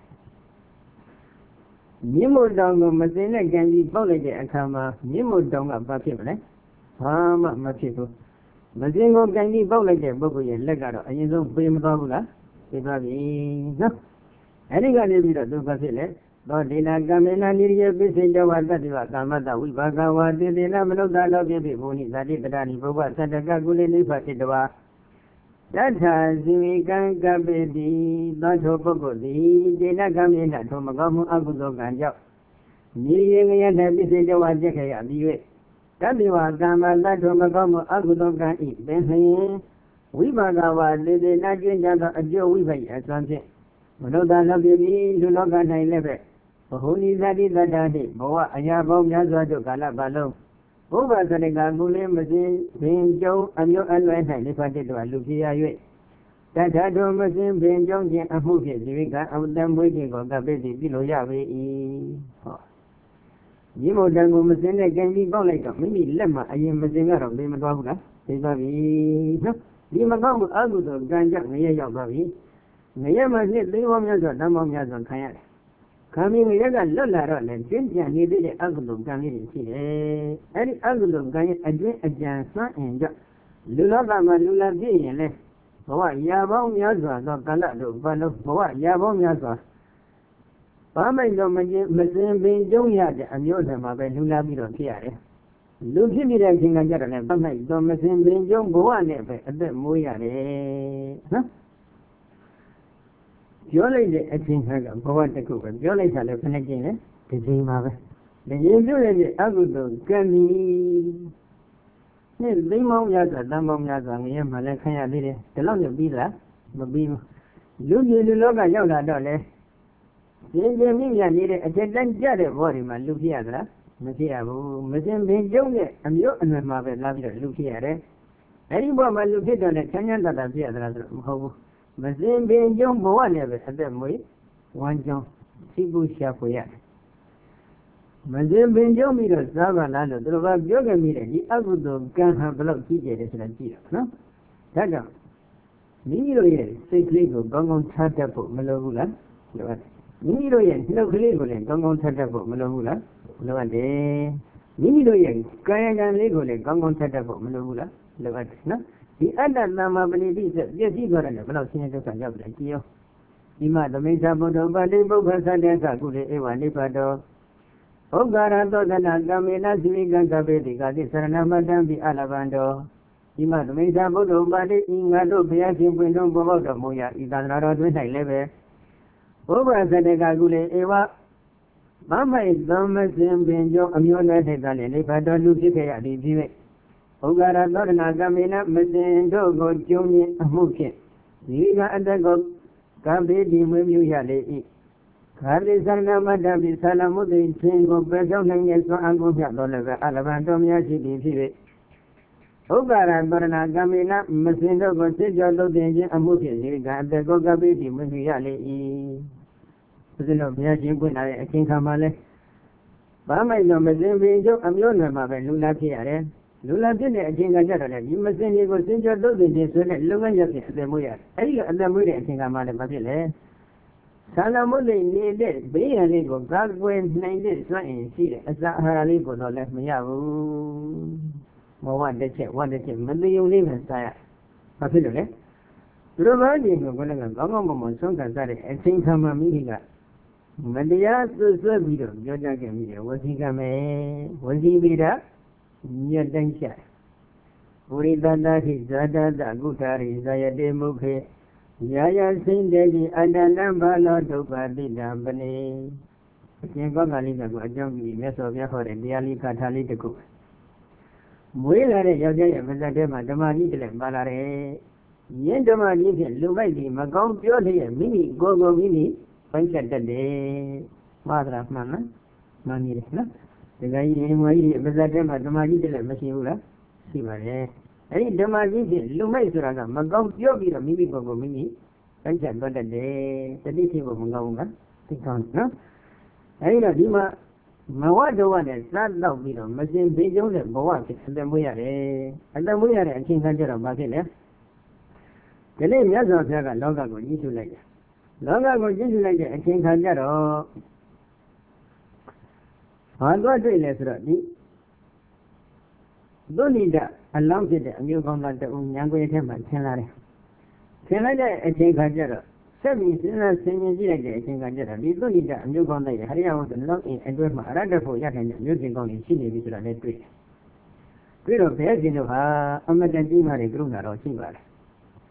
မြင့်မို့တောင်ကိုမစင်နဲ့ကြံပြီးပေါက်လိုက်တဲ့အခါမှာမြင့်မို့တောင်ကဘာဖြစ်မလဲဘာမှမဖြစ်ဘူးမစင်ကိုကြံပြီးပေါက်လိုက်တဲ့ပုဂ္ဂိုလ်ရဲ့လက်ကတော့အရင်ဆုံးပေးမသွားဘူးလားပေးသွားပြီနော်အဲ့ဒီကနေပြီးတော့သူဘာဖြစ်လဲသောဒေနာကမေနာနိရိယပိစိတောဝတ္တိဝကာမတဝိဘာကဝါတေတေနမနုဿာလောကိပိဘုန်ိဇာတိတရဏိဘုဗ္ဗသတ္တကကုလေနိဗ္ဗာတိတဝါ Tata Zimikan Kapiti, Tato Pokoti, Dina Kamina Tomakamu Akuto Kanjao. Niyang Yapisi Jawajaka Biwe. Tabiwa Kama Tato Makamu Akuto Kani, Benhaye. Wibagawa, Lady Najinja, a Joe Weavy at something. Monoda Labi, Lunoka Nailepe. Holy Daddy Daddy, Boa, Ayabo Yaza to Kalabalo. Over the Gagule machine, being Joe, and your advice, I departed to Lucia. That had no machine, being Joe, and movie, Livika, I would then waiting on the baby below Yavi. Jimo Dango machine again, we go like a mini lemma, I am a singer of Limagoga, Sibavi. Limagoga, Agudo, Ganja, Maya Bavi. Mayama, Limon Yaza, Damon Yazan Kayak. Coming Yaga Lola and Cynthia needed the Agulum Gami. Any Agulum Gami again a Jansa and Lula Lula B and left. Boa Yabon Yaza, no Galado, Bano, Boa Yabon Yaza. Pama no Mazin being Jonia and Yodama by Lula Biro Kiare. Lucy King and Jaran, Pama, Domazin being John Boa never at the Muyare. Huh? Jolly, I think her Boa the Cooper, Jolly had a connection, the same mother. The usually Agudo, Gami. Limo Yaza, Damom Yaza, Malakaya did it. The longer Bila, Babim. Lucy Luloga Yoga Dole. Jinja needed a gentleman jaded body, my Luciadra. Messia, Messim being Jonia, and you and my mother love your Luciade. Anyone my Lucid on a Kenyan that appeared as Mazin being young one ever at them way, one young Sibu Shapoya. Mazin being young meters, Zavalano, the Rob Yoga meter, the Agudo can have blood teachers and Tira, no? Taga. Miro yen, six legal, gong on Tatapo, Malogula. Miro yen, no legal, gong on Tatapo, Malogula. No one Miro yen, Kayagan legal, gong on Tatapo, Malogula. No? The other Lama believes that yes, he got a blood senior to Sanjab like you. Ima the Mesa Bodo, but they both have Sandaka, good Evan Nipado. Oh, God, I thought that Nagamina Zivigan Gabeti got this and Madame the Alavando. Ima the Mesa Bodo, but Ingado, Piasim, Window, Bodo, Moya, Idan when I live. Over Sadegagule Eva. Mama is Thomas and Benjo, Amuna Hedan, if I don't look at the Ogara Nagamina, Mazendo, go Junior, Amukin. Liga and the go, Gabi, you yale. Carly Sana, Madame Salamu, the single person, and so I'm going to Alavandom Yashi. Ogara Nagamina, Mazendo, go to Jolo, the Amukin, Liga and the go Gabi, you yale. President Yashi, when I think Hamale. Bama is no Mazembe, Amuna, Mabel, Lula Piare. Lula did a king of Jetta, you must send you go send your dog in this one, look at the Muya. I got the Muya, I think I'm on the Babile. Salamule needed, be a legal, God went nine days, and see as that her legal no left me out. Well, one day, one day, maybe you live inside. Papillole. Reminding of one of them, Gomon, Sonka, and think I'm a meeting. Madia to serve you, Georgia Gamia, was he come? Was he beat up? Yadansha. Uridana is Zada, the Gutari, Zayade Muke, Yaya Sindeli, and the Lambala to Padi Dambane. Yangamalina, Guajangi, Mesovia for the Diali Catalitico. Muela, Yaya, Mazadema, Damani, Balare, Yendamani, Lubaidi, Magom, Purely, Mini, Gogo Mini, Panchet the day, Mother of Mama, Mani. The guy in my Mazadema, Damani, Machine, Simare. Any Damani, Lumaisuraga, Magom, Yogi, Mimi Gogo Mini, Panchet the day, the D C of Munga, think on, no? I know Dima, Mawado one and Sad Love Video, Machine Bijon and Boak, and then we are a, and then we are a King Hunter of Basile. The name Yazan Saga, Longa go into like Longa go into like a King Hunter. I got to illustrate. Don't need that. I love it. And you come like the Yango Temple. Can I? Can I get a King Hunter? Seven sinners singing like a King Hunter. We don't need that. And you come like a Harry out and lock in and do my rather for Yak and music on in Chile with a electric. We don't pay you know, I'm a Dima Gruna or Chivar.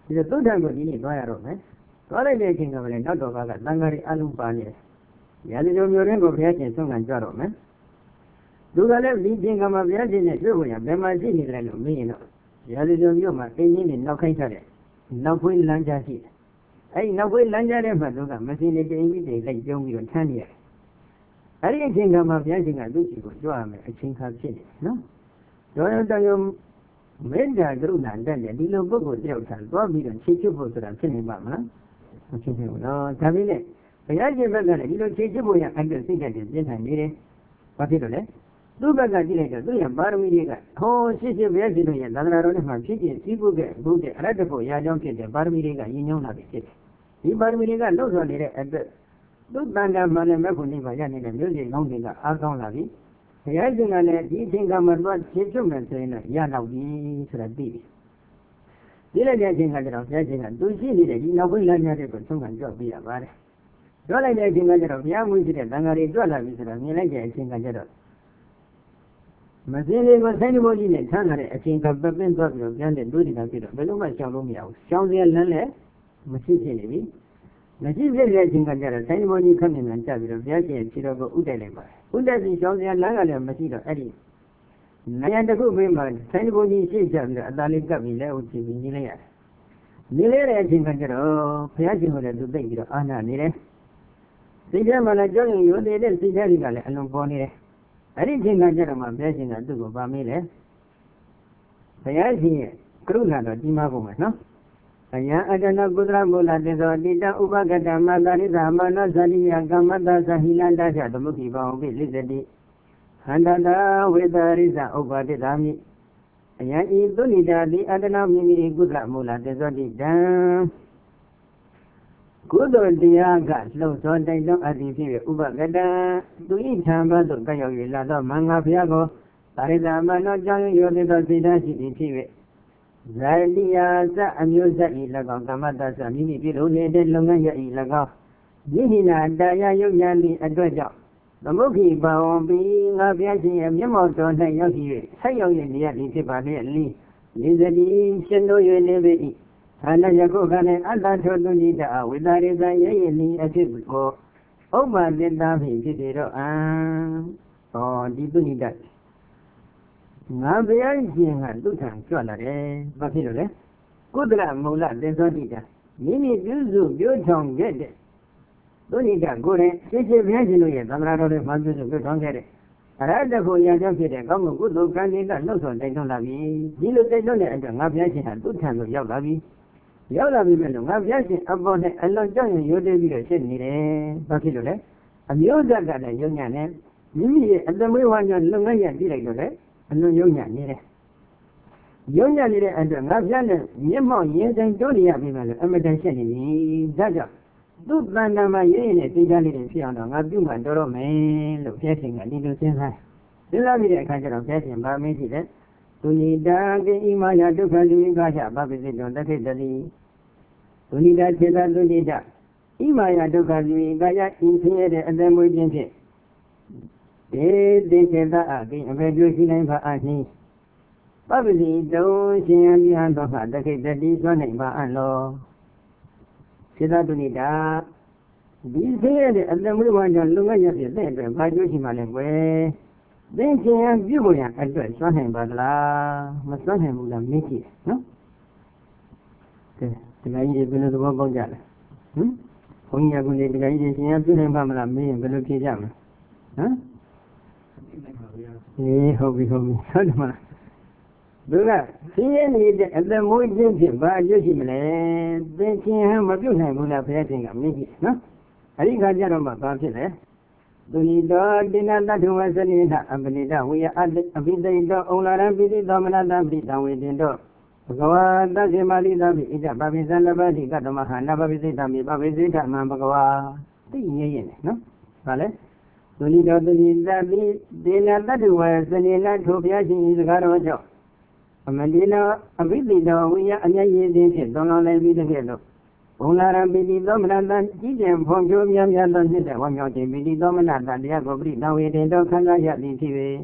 ဒီသုဒ္ဓံကိုဒီနေ့သွားရတော့မယ်သွားလိုက်တဲ့အချိန်ကလည်းနောက်တော့ကသံဃာတွေအလုံးပါနေတယ်ရာဇဂိုမျိုးရင်းကိုဘုရားရှင်ဆုံးခံကြတော့မယ်သူကလည်းဒီချိန်ကမှဘုရားရှင်နဲ့တွေ့ဖို့ရဘယ်မှာရှိနေတယ်လို့မေးရင်တော့ရာဇဂိုမျိုးမှာအင်းကြီးတွေနောက်ခိုင်းထားတဲ့နောက်ခွေးလမ်းကြားရှိတယ်အဲ့ဒီနောက်ခွေးလမ်းကြားထဲမှာသူကမစင်းနေတိန်ကြီးတွေလိုက်ပြုံးပြီးတော့ထမ်းနေရတယ်အဲ့ဒီအချိန်ကမှဘုရားရှင်ကသူ့စီကိုကြွရမယ်အချိန်ခါဖြစ်နေနော်တော်ရတော်ရမေတ္တာကရုဏာတတ်တယ်ဒီလိုပုဂ္ဂိုလ်တယောက်ဆန်သွားပြီးတော့ခြေချွတ်ဖို့ဆိုတာဖြစ်နေပါမလားမဖြစ်ဘူးနော်ဒါပေမဲ့ဘုရားရှင်ဘက်ကလည်းဒီလိုခြေချွတ်ဖို့ရအတူစိတ်ဓာတ်တွေပြင်းထန်နေတယ်ဘာဖြစ်လို့လဲသူ့ဘက်ကကြည့်လိုက်တော့သူ့ရဲ့ပါရမီတွေကဟောရှိရှိဘုရားရှင်တို့ရဲ့သာသနာတော်နဲ့မှဖြစ်ဖြစ်စည်းပုကဲ့ဘုဒ္ဓအရတ္တဖို့ရာကြောင်းဖြစ်တဲ့ပါရမီတွေကရင်းညောင်းလာပြီဖြစ်တယ်ဒီပါရမီတွေကလှုပ်ဆော်နေတဲ့အတွက်သူ့တန်တာမှလည်းမဲ့ခုနေပါရနေတဲ့မျိုးစိကောင်းတွေကအားကောင်းလာပြီဘုရားရှင်ကလည်းဒီအချိန်ကမှသွားခြေချွတ်မယ်ဆိုရင်တော့ရတော့ပြီဆိုတာသိပြီဒီလိုက်တဲ့အချိန်ကကျတော့ဘုရားရှင်ကသူရှိနေတဲ့ဒီနောက်ပိုင်းလမ်းများတွေကိုဆုံးခံကြွပြရပါတယ်ကြွလိုက်တဲ့အချိန်ကကျတော့ဘုရားမွေးရှိတဲ့တန်ဃာတွေကြွလာပြီဆိုတော့မြင်လိုက်တဲ့အချိန်ကကျတော့မစင်းလေးကိုဆိုင်ဘုန်းကြီးနဲ့ထမ်းလာတဲ့အချိန်ကပပင်းသွားပြီးတော့ပြန်တဲ့တွေးနေတာဖြစ်တော့ဘယ်လိုမှရှောင်လို့မရဘူးရှောင်စရာလမ်းလည်းမရှိဖြစ်နေပြီမရှိဖြစ်တဲ့အချိန်ကကျတော့ဆိုင်ဘုန်းကြီးခက်နေမှကြပြီးတော့ဘုရားရှင်ခြေတော်ကိုဥတိုက်လိုက်ပါတယ်ဥတိုက်ပြီးရှောင်စရာလမ်းကလည်းမရှိတော့အဲ့ဒီနေရာတစ်ခုဘေးမှာဆိုင်ဘုန်းကြီးရှေ့ချပြီးတော့အသားလေးကပ်ပြီးလက်ဦးကြည့်ပြီးနေလိုက်ရတယ်နေလိုက်တဲ့အချိန်ကကျတော့ဘုရားရှင်ကလည်းသူသိပြီးတော့အာနာနေတယ်စိတ်ထဲမှာလည်းကြောက်ရွံ့ရိုသေတဲ့စိတ်ထဲတွေကလည်းအလွန်ပေါ်နေတယ်အဲ့ဒီချိန်ကကျတော့မှဘုရားရှင်ကသူ့ကိုပါမေးတယ်ဘုရားရှင်ရဲ့ကရုဏာတော်ကြီးမားကုန်မယ်နော်အယံအတ္တနာကုသရမူလတေသောတိတဥပကတမတာရိသမနောဇာတိယကမ္မတသဟိလန္တချသမုခိဘောပိလိသတိဟန္တတာဝေတရိသဥပတိသာမိအယံဤသုဏိတာတိအတ္တနာမိမိကုသရမူလတေသောတိတံကုသိုလ်တရားကလှုပ်ဆော်တိုက်သောအတ္တိဖြစ်၍ဥပကတံသူဤထံဘသို့ကရောက်၍လာသောမင်္ဂဘုရားကိုသာရိသမနောကြောင့်ရောသေးသောစိတ်ဓာတ်ရှိသည်ဖြစ်၍ဇာတိယာသအမျိုးဇတ်ဤ၎င်းကမ္မတ္တသမိမိပြုလုပ်နေတဲ့လုပ်ငန်းရဤ၎င်းနိဟိနာတရားယုတ်ဉာဏ်ဤအတွက်ကြောင့်သမုခိဘာဝံပိငါဘုရားရှင်ရဲ့မျက်မှောက်တော်၌ရောက်ရှိ၍ဆက်ရောက်ရနေရသည်ဖြစ်ပါလေအလီလိဇတိရှင်တို့၍နေပေ၏အနယခုကလည်းအတ္တထောတုနိတအဝိတာရိသရဲ့ရည်လီအဖြစ်ကိုဥပ္ပါတိတာဖြင့်ဖြစ်တယ်တော့အံဟောဒီတုနိတငါဘုရားရှင်ကသူ့ထံကြွလာတယ်ဘာဖြစ်လို့လဲကုသလမူလသင်္သောတိတာမိမိပြုစုပြုထောင်ခဲ့တဲ့တုနိတကိုယ်နဲ့ရှင်းရှင်းဘုရားရှင်တို့ရဲ့သံဃာတော်တွေမှပြုစုပြုထောင်ခဲ့တဲ့အရဟတကိုရာကြောင့်ဖြစ်တဲ့ကောင်းမှုကုသိုလ်ကံတွေလှုပ်ဆောင်တိုက်တွန်းလာပြီဒီလိုတိုက်တွန်းတဲ့အတွက်ငါဘုရားရှင်ဟာသူ့ထံသို့ရောက်လာပြီရောက်လာပြီမဲ့လို့ငါဘုရားရှင်အပေါ်နဲ့အလွန်ကြောက်ရွံ့ရိုးသေးပြီးတော့ရှင်းနေတယ်ဘာဖြစ်လို့လဲအမျိုးသားကလည်းယုံညာနဲ့မိမိရဲ့အသမွေးဝါညလုပ်ငန်းရကြည့်လိုက်လို့လေအလွန်ယုံညာနေတယ်ယုံညာနေတဲ့အတွက်ငါဘုရားနဲ့မျက်မှောက်ရင်ဆိုင်တိုးနေရပြီမဲ့လို့အမတန်ရှင်းနေပြီဒါကြောင့်သူ့တန်တမ်းမှာရင်းနေတဲ့တရားလေးတွေဖြစ်အောင်တော့ငါပြုမှတော်တော့မယ်လို့ဘုရားရှင်ကဒီလိုစဉ်းစားစဉ်းစားပြီးတဲ့အခါကျတော့ဘုရားရှင်ဗာမင်းရှိတယ်သူနိတာကိဣမယဒုက္ခတိကချဗဗ္ဗစိတောတခိတတိသူနိတာစေတသူနိတာဣမယဒုက္ခတိကယအင်းဆင်းရဲတဲ့အတ္တမွေးခြင်းဖြင့်ဒေတိစေတအကိအဖေပြုရှိနိုင်ပါအနှီးဗဗ္ဗစိတောရှင်ယံပြဟံသောခတခိတတိစွမ်းနိုင်ပါအလောစေတသူနိတာဒီဆင်းရဲတဲ့အတ္တမွေးဝါကြောင့်လုံငန်းရဖြစ်တဲ့အတွက်ဘာကျိုးရှိမှလဲကွယ်သင်ရှင်ရပြုဖို့ရအတွက်စွမ်းနိုင်ပါသလားမစွမ်းနိုင်ဘူးလားမေးကြည့်နော်ကဲဒီကကြီးဘယ်လိုသဘောပေါက်ကြလဲဟမ်ဘုန်းကြီးကလည်းဒီကကြီးရှင်ရပြုနိုင်ပါမလားမေးရင်ဘယ်လိုဖြေကြမလဲဟမ်အေးဟုတ်ပြီဟုတ်ပြီဟုတ်တယ်မလားသူကဆင်းရဲနေတဲ့အသက်မွေးခြင်းဖြင့်ဘာအကျိုးရှိမလဲသင်ရှင်ဟမပြုနိုင်ဘူးလားဘုရားရှင်ကမေးကြည့်နော်အဲ့ဒီခါကျတော့မှဘာဖြစ်လဲသူနိတောတိနတထုဝသနိနအပနိတဝိယအပိသိတောဩလာရံပိတိသောမနတံပိတံဝေတင်တောဘဂဝါသစ္စေမာလိသဗ္ဗိဣဒဗဗိသံလဘတိကတမဟာနဗဗိစိတံမိဗဗိစိတမံဘဂဝါသိရရင်နော်ဗာလဲသူနိတောသူနိတပိတိနတထုဝသနိနထိုဘုရားရှင်ဤစကားတော်ကြောင့်အမတိနောအပိသိတောဝိယအမျက်ရည်ခြင်းဖြင့်သွန်လောင်းလိုက်ပြီးတဲ့ကဲ့သို့ဘုံလာရံပိတိသောမနတံကြီးကျယ်ဖွံ့ဖြိုးများများသောနှစ်တဲ့ဝမ်းမြောက်ခြင်းပိတိသောမနတံတရားကိုပရိသဝေတင်တော်ခံစားရသည်ဖြစ်၍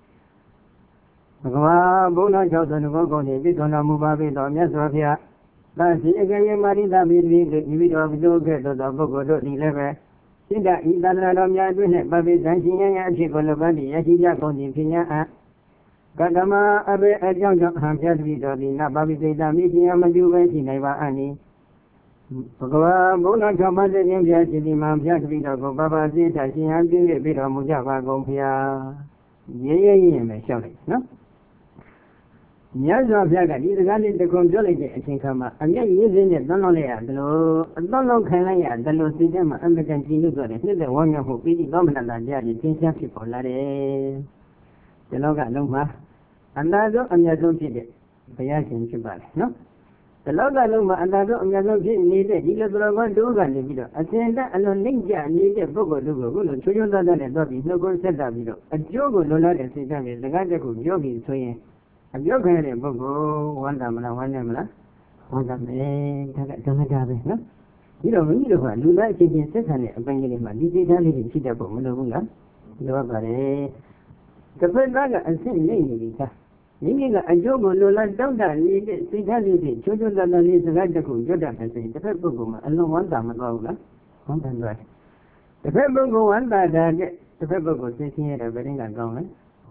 ဘဂဝါဘုန်းတော်၆၀ဘုန်းကုန်၏ပြည့်စုံတော်မူပါပေသောမြတ်စွာဘုရားဒါစီအကယ်မာရိတာပြီးပြီးဒီပြီးတော့ဘုလိုခဲ့တော့ပုဂ္ဂိုလ်တို့ဒီလည်းပဲစိတ္တဤသာသနာတော်များအတွင်းနဲ့ပပိသံရှင်ရအဖြစ်ကိုလည်းပဲဒီရရှိကြကုန်ခြင်းဖြစ်냐အကတမအဘေအကြောင်းကြောင့်ဟံပြတိတော်ဒီနပပိသိတာမိခြင်းမပြုပဲရှိနိုင်ပါအနိဘဂဝါဘုန်းတော်၆ပါးတည်းခြင်းပြရှိသည်မှာပြတိတော်ကိုပပစိထရှင်ဟံပြည့်ပြီးတော်မူကြပါကုန်ဖျားရဲရဲရင်ပဲလျှောက်လိုက်နော်မြတ်စွာဘုရားကဒီစကားလေးတစ်ခုပြောလိုက်တဲ့အချိန်ခါမှာအမျက်ရည်စင်းနဲ့သွန်းလုံးလိုက်ရတယ်လို့အသွန်းလုံးခံလိုက်ရတယ်လို့စိတ်ထဲမှာအမကန်ကြည်လို့ဆိုတယ်နှစ်သက်ဝမ်းမြောက်မှုပြီးပြီးသောမနတာတရားကြီးသင်ရှားဖြစ်ပေါ်လာတယ်ဒီလောကအလုံးမှာအန္တဆုံးအမြတ်ဆုံးဖြစ်တဲ့ဘုရားရှင်ဖြစ်ပါလေနော်ဒီလောကလုံးမှာအန္တဆုံးအမြတ်ဆုံးဖြစ်နေတဲ့ဒီလိုတော်ကောတို့ကနေပြီးတော့အစဉ်တအလွန်နှိမ့်ကြနေတဲ့ပုဂ္ဂိုလ်တို့ကိုခုလိုချွတ်ချွတ်သားသားနဲ့တော့ပြီးနှုတ်ကိုဆက်တာပြီးတော့အကျိုးကိုလွန်လာတဲ့စိတ်ဓာတ်နဲ့စကားတစ်ခုပြောပြီးဆိုရင်အပြောခဲ့တဲ့ပုဂ္ဂိုလ်ဝမ်းသာမလားဝမ်းနည်းမလားဝမ်းသာမယ်ဒါကဓမ္မတာပဲနော်ဒီတော့မိမိတို့ကလူသားအချင်းချင်းဆက်ဆံတဲ့အပိုင်းကလေးမှာဒီစိတ်ဓာတ်လေးတွေဖြစ်တတ်ဖို့မလိုဘူးလားလိုပါပါတယ်တစ်ဖက်သားကအဆင့်နေနေပြီသားမိမိကအကျိုးကိုလိုလားတောက်တာနေတဲ့စိတ်ဓာတ်လေးတွေချိုးချိုးသားသားလေးစကားတစ်ခုကြွတတ်တယ်ဆိုရင်တစ်ဖက်ပုဂ္ဂိုလ်မှာအလုံးဝမ်းသာမသွားဘူးလားဝမ်းသာသွားတယ်တစ်ဖက်ပုဂ္ဂိုလ်ဝမ်းသာတာတဲ့တစ်ဖက်ပုဂ္ဂိုလ်သိချင်းရတဲ့ဗရင်ကကောင်းလဲ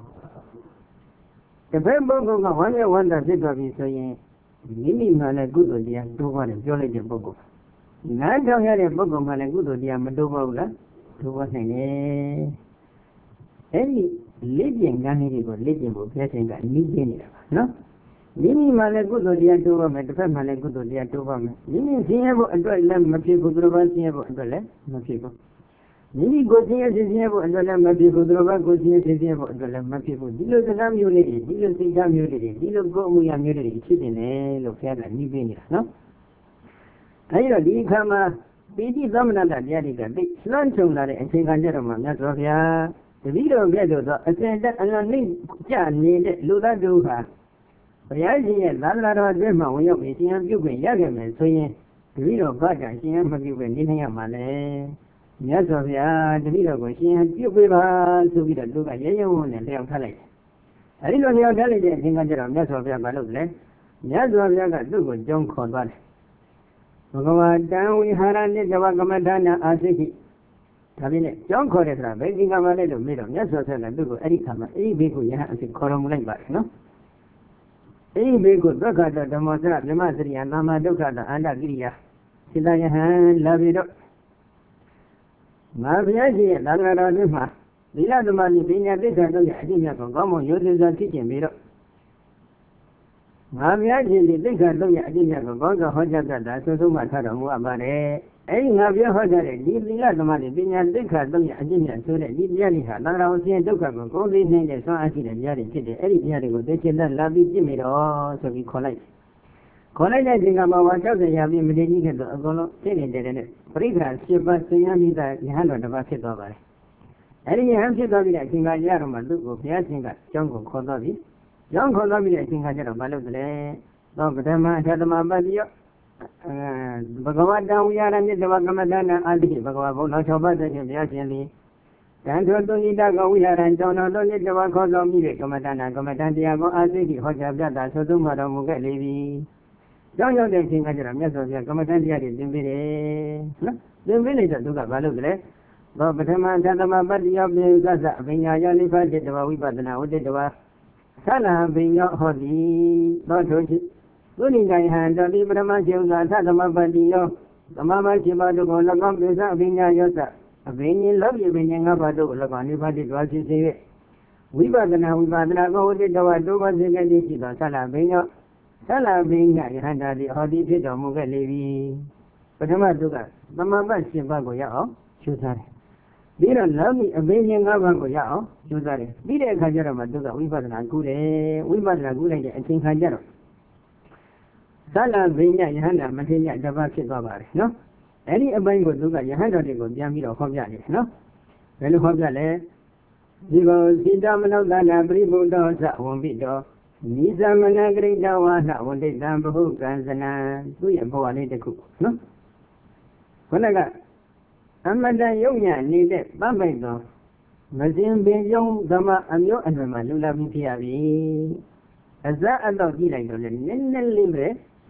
တစ်ဖက်ပုဂ္ဂိုလ်ကဝမ်းရဝမ်းသာဖြစ်သွားပြီဆိုရင်မိမိမှလည်းကုသိုလ်တရားတိုးပါတယ်ပြောလိုက်တဲ့ပုဂ္ဂိုလ်နားထောင်ရတဲ့ပုဂ္ဂိုလ်မှလည်းကုသိုလ်တရားမတိုးပါဘူးလားတိုးပါနိုင်တယ်အဲ့ဒီလေးပြင်ကန်းလေးတွေကိုလေးပြင်ဖို့ဘုရားရှင်ကအနည်းပြနေတာပါနော်မိမိမှလည်းကုသိုလ်တရားတိုးပါမယ်တစ်ဖက်မှလည်းကုသိုလ်တရားတိုးပါမယ်မိမိဆင်းရဲဖို့အတွက်လည်းမဖြစ်ဘူးသူတို့ဘာဆင်းရဲဖို့အတွက်လည်းမဖြစ်ဘူးမိမိကိုယ်ချင်းရဲ့ဆင်းရဲဖို့အတွက်လည်းမဖြစ်ဘူးသူတို့ဘာကိုယ်ချင်းရဲ့ဆင်းရဲဖို့အတွက်လည်းမဖြစ်ဘူးဒီလိုစကားမျိုးလေးတွေဒီလိုစိတ်ဓာတ်မျိုးလေးတွေဒီလိုကိုယ်အမှုရမျိုးလေးတွေဖြစ်နေတယ်လို့ဘုရားကနှီးပေးနေတာနော်အဲဒီတော့ဒီအခါမှာပိဋိသမဏတတရားတွေကသိစွမ်းချုံလာတဲ့အချိန်ခါကျတော့မှမြတ်စွာဘုရားတတိတော်ပြည့်လို့တော့အစဉ်တက်အလွန်နှိမ့်ကြနေတဲ့လူသားတို့ဟာဘုရားရှင်ရဲ့သာသနာတော်အတွင်းမှာဝင်ရောက်ပြီးရှင်ဟန်ပြုခွင့်ရခဲ့မယ်ဆိုရင်တတိတော်ဘာကရှင်ဟန်မပြုခွင့်နေနိုင်ရမှာလဲမြတ်စွာဘုရားတတိတော်ကိုရှင်ဟန်ပြုပေးပါဆိုပြီးတော့လူကရဲရဲဝံ့နဲ့လျှောက်ထားလိုက်တယ်အဲဒီလိုလျှောက်ထားလိုက်တဲ့အချိန်ကကျတော့မြတ်စွာဘုရားမလုပ်လဲမြတ်စွာဘုရားကသူ့ကိုကြောင်းခေါ်သွားတယ်ဘဂဝါတံဝိဟာရနိတဝကမ္မထာနာအာသိခိဒါပြင်းနဲ့ကြောင်းခေါ်တယ်ဆိုတာဘယ်ဒီကမှလဲလို့မေးတော့မြတ်စွာဘုရားကသူ့ကိုအဲ့ဒီခါမှာအဲ့ဒီဘေးကိုယဟန်အဖြစ်ခေါ်တော်မူလိုက်ပါတယ်နော်အဲ့ဒီဘေးကိုသက္ကတဓမ္မစရမြမစရိယနာမဒုက္ခတအန္တကိရိယာစိတယဟန်လာပြီးတော့ငါဘုရားရှင်ရဲ့သာသနာတော်အတွင်းမှာသီလသမာဓိပညာသိက္ခာတို့ရဲ့အကျင့်များကိုကောင်းမွန်ရိုသေစွာသိကျင့်ပြီးတော့ငါဘုရားရှင်ဒီသိက္ခာတို့ရဲ့အကျင့်များကိုကောင်းစွာဟောကြားတတ်တာဆွဆုံးမှထားတော်မူအပ်ပါတယ်အဲဒီငါပြောဟောကြားတဲ့ဒီသီလသမာဓိပညာသိက္ခာတို့ရဲ့အကျင့်များဆိုတဲ့ဒီတရားတွေဟာသံဃာတော်ရှင်ဒုက္ခကိုကိုယ်သိနေတဲ့ဆွမ်းအားရှိတဲ့တရားတွေဖြစ်တယ်အဲဒီတရားတွေကိုသိချင်တဲ့လာပြီးပြည့်မိတော့ဆိုပြီးခေါ်လိုက်ခေါ်လိုက်တဲ့အချိန်ကမှဝါ၆၀ရာပြည့်မတည်ကြီးခဲ့တော့အကုန်လုံးသိနေတယ်တဲ့ပရိက္ခာ၈ပါးဆင်းရဲမိတာယဟန်တော်တစ်ပါးဖြစ်သွားပါတယ်အဲဒီယဟန်ဖြစ်သွားပြီးတဲ့အချိန်ကရတော့မှသူ့ကိုဘုရားရှင်ကကျောင်းကိုခေါ်သွားပြီးကျောင်းခေါ်သွားပြီးတဲ့အချိန်ကကျတော့မလုပ်တယ်သောပထမအထသမပတ္တိယောဘဂဝတံဝိဟာရနိတဝကမ္မထာနာအာတိဘဂဝါဘုရား၆ပါးတည်းဖြင့်ဘုရားရှင်သည်တန်ထိုတုန်ဤတကဝိဟာရံကျောင်းတော်တို့နိတဝခေါ်ဆောင်ပြီးတဲ့ကမ္မထာနာကမ္မထာတရားကိုအာသိတိဟောကြားပြတာဆိုသုံးမှတော်မူခဲ့လေပြီကျောင်းရောက်တဲ့အချိန်ကကျတော့မြတ်စွာဘုရားကမ္မထာတရားတွေသင်ပေးတယ်နော်သင်ပေးလိုက်တော့သူကဘာလုပ်ကြလဲသောပထမအထသမပတ္တိယောပြေသသအပညာယောနိဖတ်တဝဝိပဿနာဝတ္တတဝသလံပင်ယောဟောတိသောထိုရှိသုနိကယဟံတောတိပရမရှင်သာသသမပတ္တိယောသမမရှိပါတုကို၎င်းပိသအပညာယောသအပင်ရင်လောက်ပြပင်ရင်ငါးပါးတို့ကို၎င်းနိဗ္ဗာန်တွားဖြစ်စေ၍ဝိပဿနာဝိပဿနာကိုဝတ္တတဝတိုးပါစေခဲ့သည်ရှိသောသလံပင်ယောသလံပင်ကယဟန္တာတိဟောတိဖြစ်တော်မူခဲ့လေပြီပထမတုကသမပတ်ရှင်ပါးကိုရအောင်ရှုထားတယ်ပြီးတော့နောက်ပြီးအပင်ရှင်ငါးပါးကိုရအောင်ရှုထားတယ်ပြီးတဲ့အခါကျတော့မှသူကဝိပဿနာကုတယ်ဝိပဿနာကုလိုက်တဲ့အချိန်ခါကျတော့သလံပင်ညယဟန္တာမထေရတပတ်ဖြစ်သွားပါတယ်နော်အဲ့ဒီအပိုင်းကိုသူကယဟန္တာတွေကိုပြန်ပြီးတော့ဟောပြတယ်နော်ဘယ်လိုဟောပြလဲဒီကောစိတမနောသနာပရိဘုဒ္ဓောသဝံပိတောနိသမနဂရိတဝါဟဝန္တိတံဘဟုကံဇနံသူရဲ့ဘဝလေးတစ်ခုနော်ခொနကအမတန်ယုံညာနေတဲ့ပန်းပိုက်သောမစင်ပင်ယုံသမအမျိုးအနွယ်မှာလူလာပြီးဖြစ်ရပြီအစအတော့ကြည့်လိုက်တော့လည်းနည်းနည်းလေးပဲ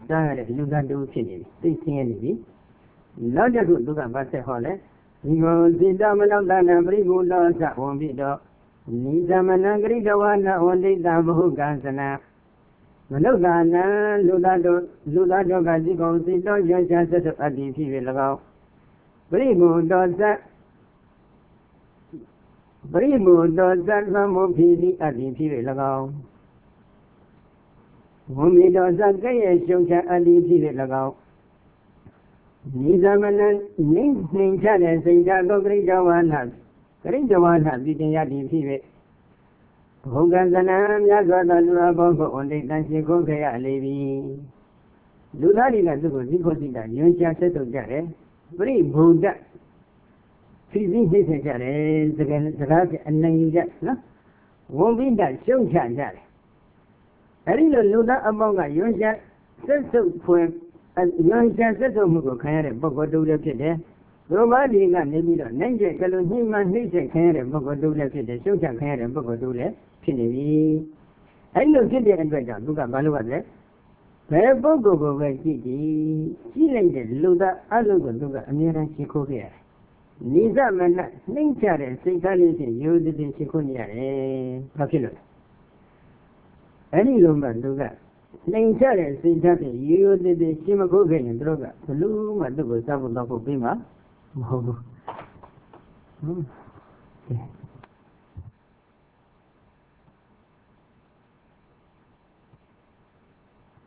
စားရတဲ့လူသားတူဖြစ်နေပြီသိဆင်းရဲနေပြီနောက်တစ်ခုသူကဘာဆက်ဟောလဲဒီကိုစိတမနောတနာပရိဘူလောသဝံပိတောနိသမနံဂရိတဝနာဝန္တိတဘဟုကံစနာမနုဿာနံလူသားတို့လူသားတို့ကဒီကုံစိတောရရှာဆက်အတ္တိဖြစ်၍၎င်းပရိဘူတောသပရိဘူတောသသမုဖိတိအတ္တိဖြစ်၍၎င်းဝံပိတောသကဲ့ရဲ့ရှုံချအတ္တိဖြစ်၍၎င်းနိသမနံနိနှိမ်ချတဲ့စိတ်ဓာတ်ကိုဂရိတဝနာဂရိတဝနာပြည်တင်ရသည်ဖြစ်၍ဘုံကံသနာများစွာသောလူအပေါင်းကိုအန္တိတန်ရှိခိုးခဲ့ရလေပြီလူသားတွေကသူ့ကိုဒီခိုးစိတ်ဓာတ်ညွှန်ရှာဆက်ထုတ်ကြတယ်ပရိဘုဒ္ဓဖြည်းဖြည်းနှိမ့်ဆက်ကြတယ်စကားစကားအနိုင်ကြနော်ဝံပိတရှုံချကြတယ်အဲဒီလိုလူသားအပေါင်းကညွှန်ရှာဆက်ထုတ်ဖွယ်ညွှန်ရှာဆက်ထုတ်မှုကိုခံရတဲ့ပုဂ္ဂိုလ်တူလည်းဖြစ်တယ်ဘုရားဒီကနေပြီးတော့နိုင်ကျက်ကလေးနှိမ့်မှနှိမ့်ဆက်ခံရတဲ့ပုဂ္ဂိုလ်တူလည်းဖြစ်တယ်ရှုံချခံရတဲ့ပုဂ္ဂိုလ်တူလည်းဖြစ်နေပြီအဲဒီလိုဖြစ်တဲ့အတွက်ကြောင့်သူကဘာလို့လဲဘယ်ပုဂ္ဂိုလ်ကိုပဲကြည့်ကြည့်ကြည့်လိုက်တဲ့လူသားအလုပ်ကိုသူကအမြဲတမ်းရှင်းခိုးခဲ့ရတယ်နိသမနနှိမ့်ချတဲ့စိတ်ဓာတ်လေးဖြင့်ရိုးသေးသေးရှင်းခိုးနေရတယ်ဘာဖြစ်လို့လဲအဲဒီလိုမှသူကနှိမ်ချတဲ့စိတ်ဓာတ်ဖြင့်ရိုးရိုးသေးသေးရှင်းမခိုးခဲ့ရင်တို့ကဘလို့မှသူ့ကိုစားဖို့တော့ဖို့ပြီးမှာမဟုတ်ဘူးဟုတ်